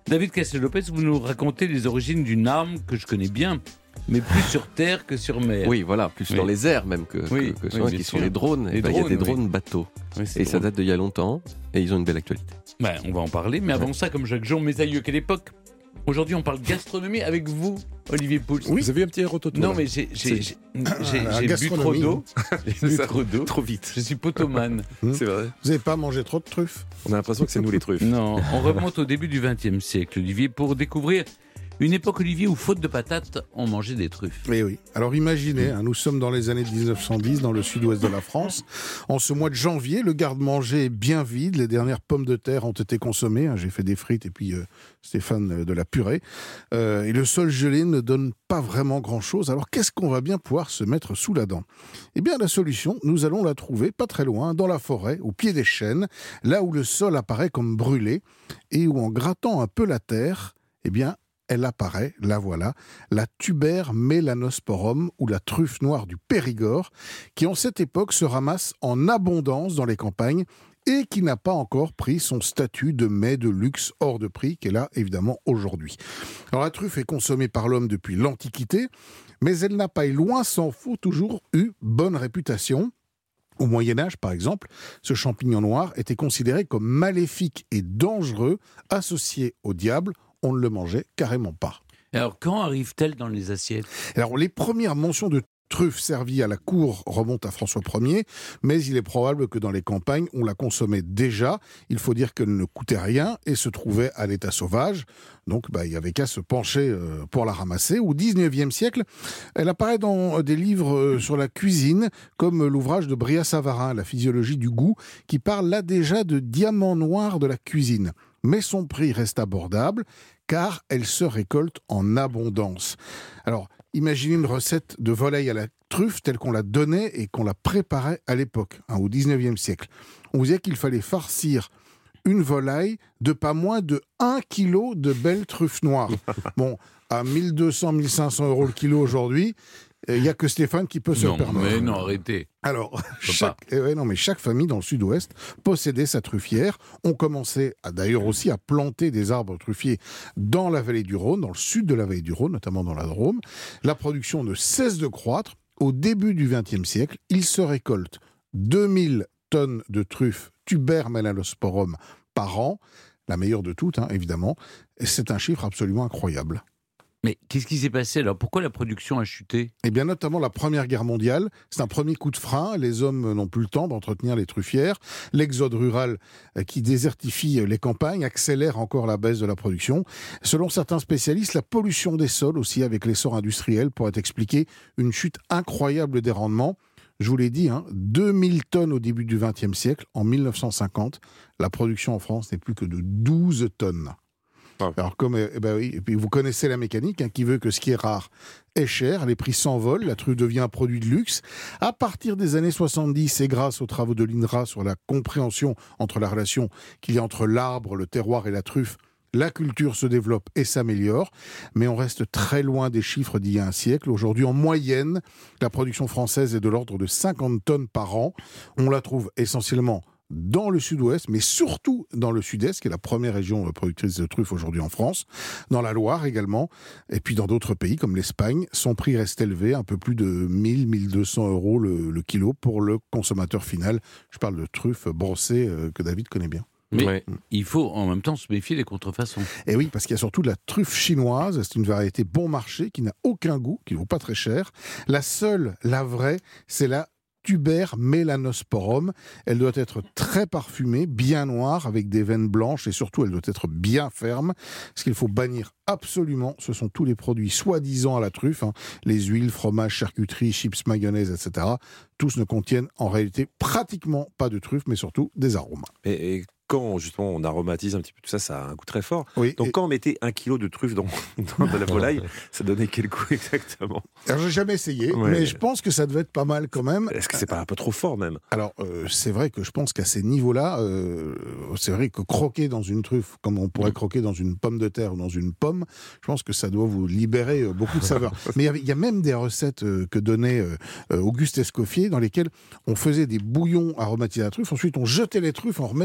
David Castel-Lopez, vous nous racontez les origines d'une arme que je connais bien, mais plus sur terre que sur mer. Oui, voilà, plus oui. dans les airs même que, oui, que, que oui, sur, qui sûr. sont les drones. Les ben, drones il y a des drones oui. bateaux. Oui, et drôle. ça date d'il y a longtemps, et ils ont une belle actualité. Ben, on va en parler, mais avant ça, comme Jacques Jean, mes aïeux, quelle époque. Aujourd'hui, on parle gastronomie avec vous, Olivier Pouls. Oui. Vous avez eu un petit rototo. Non, là. mais j'ai, j'ai, j'ai, j'ai, Ah, j'ai bu trop gastronomie. d'eau. J'ai bu ça. trop d'eau. Trop vite. Je suis potomane. C'est vrai. Vous n'avez pas mangé trop de truffes? On a l'impression que c'est nous les truffes. Non, on remonte au début du vingtième siècle, Olivier, pour découvrir une époque, Olivier, où faute de patates, on mangeait des truffes. Eh oui. Alors imaginez, hein, nous sommes dans les années dix-neuf cent dix, dans le sud-ouest de la France. En ce mois de janvier, le garde-manger est bien vide. Les dernières pommes de terre ont été consommées. Hein, j'ai fait des frites et puis euh, Stéphane euh, de la purée. Euh, et le sol gelé ne donne pas vraiment grand-chose. Alors qu'est-ce qu'on va bien pouvoir se mettre sous la dent? Eh bien la solution, nous allons la trouver pas très loin, dans la forêt, au pied des chênes, là où le sol apparaît comme brûlé et où en grattant un peu la terre, eh bien elle apparaît, la voilà, la Tuber melanosporum ou la truffe noire du Périgord, qui en cette époque se ramasse en abondance dans les campagnes et qui n'a pas encore pris son statut de mets de luxe hors de prix qu'elle a évidemment aujourd'hui. Alors la truffe est consommée par l'homme depuis l'Antiquité, mais elle n'a pas, et loin s'en faut, toujours eu bonne réputation. Au Moyen-Âge, par exemple, ce champignon noir était considéré comme maléfique et dangereux, associé au diable. On ne le mangeait carrément pas. Alors, quand arrive-t-elle dans les assiettes? Alors, les premières mentions de truffe servie à la cour remontent à François Ier, mais il est probable que dans les campagnes, on la consommait déjà. Il faut dire qu'elle ne coûtait rien et se trouvait à l'état sauvage. Donc, bah, il n'y avait qu'à se pencher euh, pour la ramasser. Au dix-neuvième siècle, elle apparaît dans des livres euh, sur la cuisine, comme l'ouvrage de Brillat-Savarin, La physiologie du goût, qui parle là déjà de diamant noir de la cuisine. Mais son prix reste abordable, car elle se récolte en abondance. Alors, imaginez une recette de volaille à la truffe telle qu'on la donnait et qu'on la préparait à l'époque, hein, au dix-neuvième siècle. On vous disait qu'il fallait farcir une volaille de pas moins de un kilo de belles truffes noires. Bon, à mille deux cents à mille cinq cents euros le kilo aujourd'hui, il n'y a que Stéphane qui peut se non, le permettre. mais non, arrêtez. Alors, chaque, eh ouais, non, mais chaque famille dans le sud-ouest possédait sa truffière. On commençait à, d'ailleurs aussi à planter des arbres truffiers dans la vallée du Rhône, dans le sud de la vallée du Rhône, notamment dans la Drôme. La production ne cesse de croître. Au début du vingtième siècle, il se récolte deux mille tonnes de truffes Tuber melanosporum par an, la meilleure de toutes, hein, évidemment. Et c'est un chiffre absolument incroyable. Mais qu'est-ce qui s'est passé alors? Pourquoi la production a chuté? Eh bien, notamment la Première Guerre mondiale. C'est un premier coup de frein. Les hommes n'ont plus le temps d'entretenir les truffières. L'exode rural qui désertifie les campagnes accélère encore la baisse de la production. Selon certains spécialistes, la pollution des sols aussi, avec l'essor industriel, pourrait expliquer une chute incroyable des rendements. Je vous l'ai dit, hein, deux mille tonnes au début du vingtième siècle. En mille neuf cent cinquante, la production en France n'est plus que de douze tonnes. Alors comme eh ben oui, et puis vous connaissez la mécanique, hein, qui veut que ce qui est rare est cher, les prix s'envolent, la truffe devient un produit de luxe. À partir des années soixante-dix, et grâce aux travaux de l'I N R A sur la compréhension entre la relation qu'il y a entre l'arbre, le terroir et la truffe, la culture se développe et s'améliore, mais on reste très loin des chiffres d'il y a un siècle. Aujourd'hui, en moyenne, la production française est de l'ordre de cinquante tonnes par an. On la trouve essentiellement dans le sud-ouest, mais surtout dans le sud-est, qui est la première région productrice de truffes aujourd'hui en France, dans la Loire également, et puis dans d'autres pays comme l'Espagne. Son prix reste élevé, un peu plus de mille à mille deux cents euros le, le kilo pour le consommateur final. Je parle de truffes brossées euh, que David connaît bien. Mais ouais. Il faut en même temps se méfier des contrefaçons. Et oui, parce qu'il y a surtout de la truffe chinoise. C'est une variété bon marché qui n'a aucun goût, qui ne vaut pas très cher. La seule, la vraie, c'est la Tuber melanosporum. Elle doit être très parfumée, bien noire, avec des veines blanches et surtout elle doit être bien ferme. Ce qu'il faut bannir absolument, ce sont tous les produits soi-disant à la truffe, hein, les huiles, fromages, charcuteries, chips, mayonnaise, et cetera. Tous ne contiennent en réalité pratiquement pas de truffe, mais surtout des arômes. Et, et quand justement on aromatise un petit peu tout ça, ça a un goût très fort. Oui, Donc et... quand on mettait un kilo de truffe dans, dans de la volaille, ça donnait quel goût exactement? Alors j'ai jamais essayé, ouais. mais je pense que ça devait être pas mal quand même. Est-ce que c'est pas un peu trop fort même? Alors euh, c'est vrai que je pense qu'à ces niveaux-là, euh, c'est vrai que croquer dans une truffe, comme on pourrait croquer dans une pomme de terre ou dans une pomme, je pense que ça doit vous libérer euh, beaucoup de saveurs. Mais il y, y a même des recettes euh, que donnait euh, Auguste Escoffier dans lesquelles on faisait des bouillons aromatisés à la truffe, ensuite on jetait les truffes, on remettait de la truffe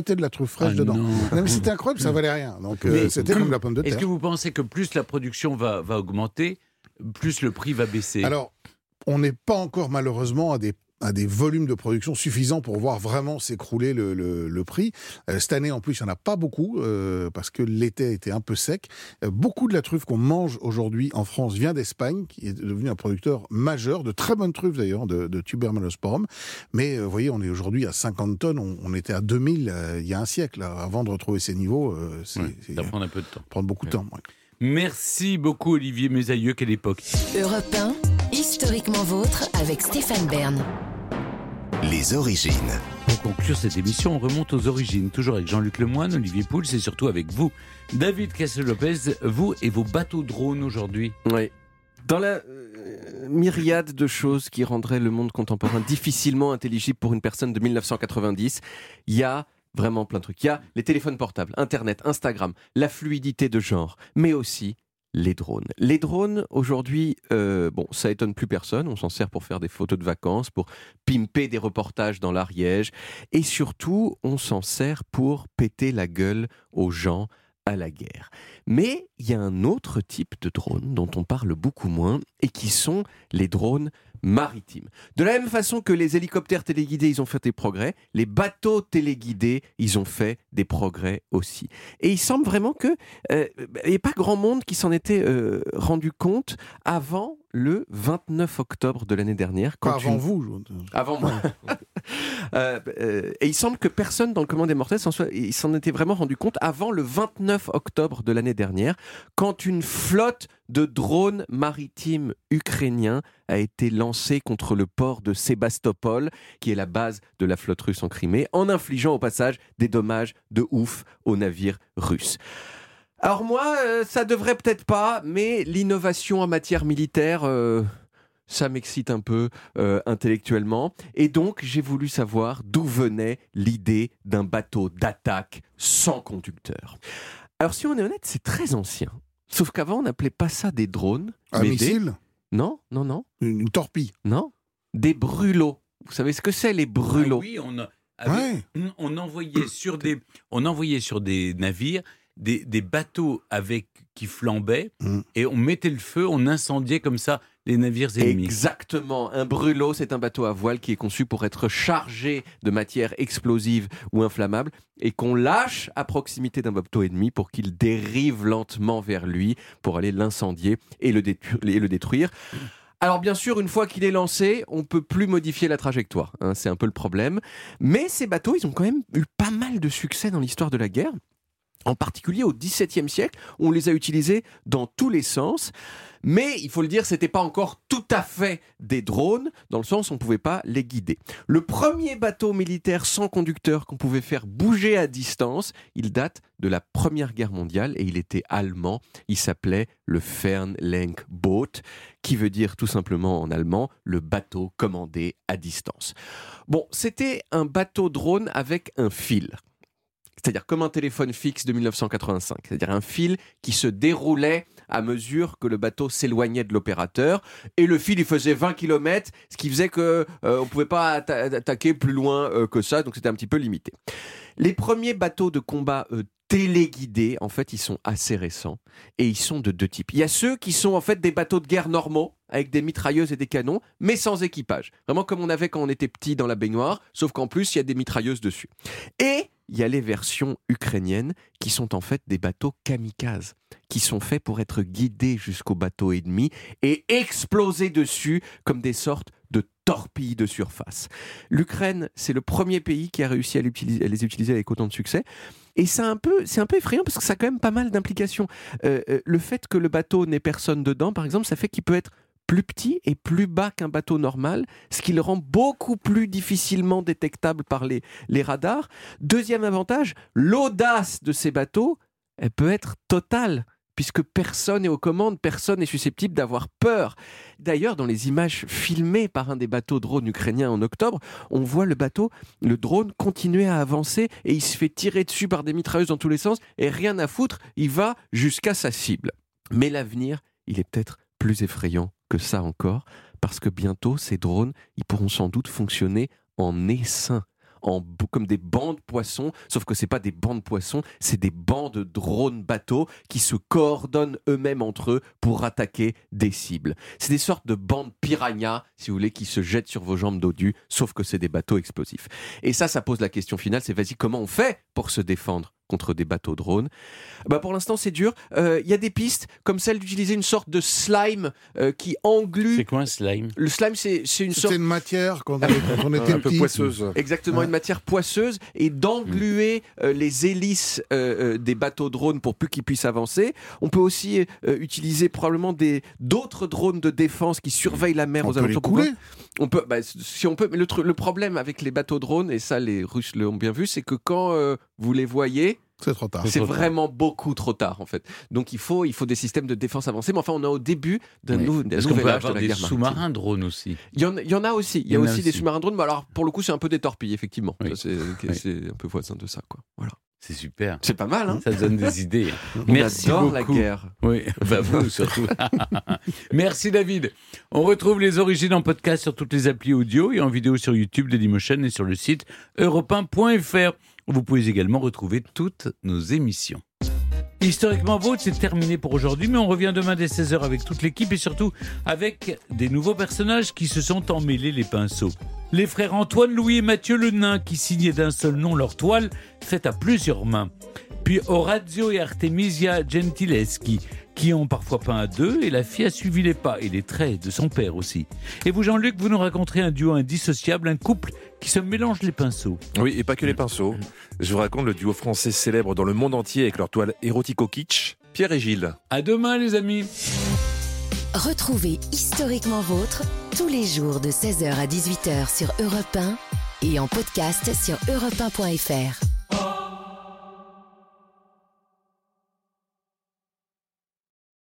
fraîches Ah dedans. non. Non, mais c'était incroyable, ça valait rien. Donc euh, Mais c'était que- comme la pomme de terre. Est-ce que vous pensez que plus la production va, va augmenter, plus le prix va baisser? Alors, on n'est pas encore malheureusement à des à des volumes de production suffisants pour voir vraiment s'écrouler le, le, le prix. Euh, cette année, en plus, il n'y en a pas beaucoup, euh, parce que l'été était un peu sec. Euh, beaucoup de la truffe qu'on mange aujourd'hui en France vient d'Espagne, qui est devenu un producteur majeur, de très bonnes truffes d'ailleurs, de, de Tubermalosporum. Mais euh, vous voyez, on est aujourd'hui à cinquante tonnes, on, on était à deux mille euh, il y a un siècle. Là. Avant de retrouver ces niveaux, euh, c'est, Ouais, c'est- ça prend un peu de temps. prendre beaucoup de Ouais. temps. Ouais. Merci beaucoup Olivier Mésailleux, quelle époque. Europe un, historiquement vôtre avec Stéphane Bern. Les origines. Pour conclure cette émission, on remonte aux origines, toujours avec Jean-Luc Lemoyne, Olivier Pouls et surtout avec vous, David Castel-Lopez, vous et vos bateaux drones aujourd'hui. Oui. Dans la euh, myriade de choses qui rendraient le monde contemporain difficilement intelligible pour une personne de mille neuf cent quatre-vingt-dix, il y a vraiment plein de trucs. Il y a les téléphones portables, Internet, Instagram, la fluidité de genre, mais aussi les drones. Les drones, aujourd'hui, euh, bon, ça étonne plus personne. On s'en sert pour faire des photos de vacances, pour pimper des reportages dans l'Ariège. Et surtout, on s'en sert pour péter la gueule aux gens à la guerre. Mais il y a un autre type de drone dont on parle beaucoup moins et qui sont les drones maritimes. De la même façon que les hélicoptères téléguidés, ils ont fait des progrès, les bateaux téléguidés, ils ont fait des progrès aussi. Et il semble vraiment que euh, il n'y a pas grand monde qui s'en était euh, rendu compte avant le vingt-neuf octobre de l'année dernière. Pas Quand avant une- vous. je- Avant moi. Euh, euh, et il semble que personne dans le commande des mortels s'en soit, il s'en était vraiment rendu compte avant le vingt-neuf octobre de l'année dernière, quand une flotte de drones maritimes ukrainiens a été lancée contre le port de Sébastopol, qui est la base de la flotte russe en Crimée, en infligeant au passage des dommages de ouf aux navires russes. Alors moi, euh, ça devrait peut-être pas, mais l'innovation en matière militaire... euh, ça m'excite un peu euh, intellectuellement. Et donc, j'ai voulu savoir d'où venait l'idée d'un bateau d'attaque sans conducteur. Alors, si on est honnête, c'est très ancien. Sauf qu'avant, on n'appelait pas ça des drones. Un mais missile des... Non, non, non. Une, une torpille. Non. Des brûlots. Vous savez ce que c'est, les brûlots? Ah oui, on, a- avait- on envoyait sur des, on envoyait sur des navires des, des bateaux avec qui flambaient Mm. et on mettait le feu, on incendiait comme ça les navires ennemis. Exactement. Un brûlot, c'est un bateau à voile qui est conçu pour être chargé de matière explosive ou inflammable et qu'on lâche à proximité d'un bateau ennemi pour qu'il dérive lentement vers lui pour aller l'incendier et le, détru- et le détruire. Alors bien sûr, une fois qu'il est lancé, on ne peut plus modifier la trajectoire. Hein, c'est un peu le problème. Mais ces bateaux, ils ont quand même eu pas mal de succès dans l'histoire de la guerre. En particulier au dix-septième siècle, on les a utilisés dans tous les sens. Mais, il faut le dire, c'était pas encore tout à fait des drones, dans le sens où on pouvait pas les guider. Le premier bateau militaire sans conducteur qu'on pouvait faire bouger à distance, il date de la Première Guerre mondiale et il était allemand. Il s'appelait le Fernlenkboot, qui veut dire tout simplement en allemand le bateau commandé à distance. Bon, c'était un bateau drone avec un fil. C'est-à-dire comme un téléphone fixe de mille neuf cent quatre-vingt-cinq. C'est-à-dire un fil qui se déroulait à mesure que le bateau s'éloignait de l'opérateur. Et le fil, il faisait vingt kilomètres, ce qui faisait qu'on euh, ne pouvait pas atta- attaquer plus loin euh, que ça, donc c'était un petit peu limité. Les premiers bateaux de combat euh, téléguidés, en fait, ils sont assez récents. Et ils sont de deux types. Il y a ceux qui sont en fait des bateaux de guerre normaux, avec des mitrailleuses et des canons, mais sans équipage. Vraiment comme on avait quand on était petit dans la baignoire, sauf qu'en plus, il y a des mitrailleuses dessus. Et il y a les versions ukrainiennes qui sont en fait des bateaux kamikazes, qui sont faits pour être guidés jusqu'au bateau ennemi et exploser dessus comme des sortes de torpilles de surface. L'Ukraine, c'est le premier pays qui a réussi à, l'utiliser- à les utiliser avec autant de succès. Et c'est un peu, c'est un peu effrayant parce que ça a quand même pas mal d'implications. Euh, euh, le fait que le bateau n'ait personne dedans, par exemple, ça fait qu'il peut être plus petit et plus bas qu'un bateau normal, ce qui le rend beaucoup plus difficilement détectable par les, les radars. Deuxième avantage, l'audace de ces bateaux, elle peut être totale, puisque personne n'est aux commandes, personne n'est susceptible d'avoir peur. D'ailleurs, dans les images filmées par un des bateaux drones ukrainiens en octobre, on voit le bateau, le drone, continuer à avancer et il se fait tirer dessus par des mitrailleuses dans tous les sens et rien à foutre, il va jusqu'à sa cible. Mais l'avenir, il est peut-être plus effrayant que ça encore, parce que bientôt, ces drones, ils pourront sans doute fonctionner en essaim. en, comme des bancs de poissons, sauf que c'est pas des bancs de poissons, c'est des bancs de drones bateaux qui se coordonnent eux-mêmes entre eux pour attaquer des cibles. C'est des sortes de bandes piranhas, si vous voulez, qui se jettent sur vos jambes dodues, sauf que c'est des bateaux explosifs. Et ça, ça pose la question finale, c'est vas-y, comment on fait pour se défendre contre des bateaux drones? Bah pour l'instant, c'est dur. Il euh, y a des pistes, comme celle d'utiliser une sorte de slime euh, qui englue... C'est quoi un slime? Le slime, c'est, c'est une C'était sorte... une matière quand on, quand on était un peu petit. poisseuse. Exactement, ouais. Une matière poisseuse, et d'engluer euh, les hélices euh, euh, des bateaux drones pour plus qu'ils puissent avancer. On peut aussi euh, utiliser probablement des, d'autres drones de défense qui surveillent la mer On aux peut les alentours. couler. On peut, bah, si on peut, mais le, tr- le problème avec les bateaux drones, et ça les Russes l'ont bien vu, c'est que quand euh, vous les voyez, c'est trop tard. C'est, c'est trop vraiment tard. beaucoup trop tard en fait. Donc il faut, il faut des systèmes de défense avancés. Mais enfin, on est au début d'un, oui. nou- d'un Est-ce qu'on nouvel peut âge avoir de la des guerre sous-marins maritime. drones aussi? Il y, en, il y en a aussi. Il y a, Il y en a aussi, aussi des sous-marins drones. Mais alors pour le coup, c'est un peu des torpilles effectivement. Oui. Ça, c'est, Oui. c'est un peu voisin de ça, quoi. Voilà. C'est super. C'est pas mal, hein? Ça donne des idées. On Merci adore beaucoup. la guerre. Oui, bah vous surtout. Merci David. On retrouve les origines en podcast sur toutes les applis audio et en vidéo sur YouTube, Dailymotion et sur le site europe un point f r. Vous pouvez également retrouver toutes nos émissions. Historiquement Vôtre, c'est terminé pour aujourd'hui, mais on revient demain dès seize heures avec toute l'équipe et surtout avec des nouveaux personnages qui se sont emmêlés les pinceaux. Les frères Antoine, Louis et Mathieu le Nain qui signaient d'un seul nom leur toile faite à plusieurs mains. Puis Orazio et Artemisia Gentileschi qui ont parfois peint à deux et la fille a suivi les pas et les traits de son père aussi. Et vous Jean-Luc, vous nous raconterez un duo indissociable, un couple qui se mélange les pinceaux. Oui, et pas que les pinceaux. Je vous raconte le duo français célèbre dans le monde entier avec leur toile érotico-kitsch, Pierre et Gilles. À demain les amis. Retrouvez Historiquement Vôtre tous les jours de seize heures à dix-huit heures sur Europe un et en podcast sur europe un point f r.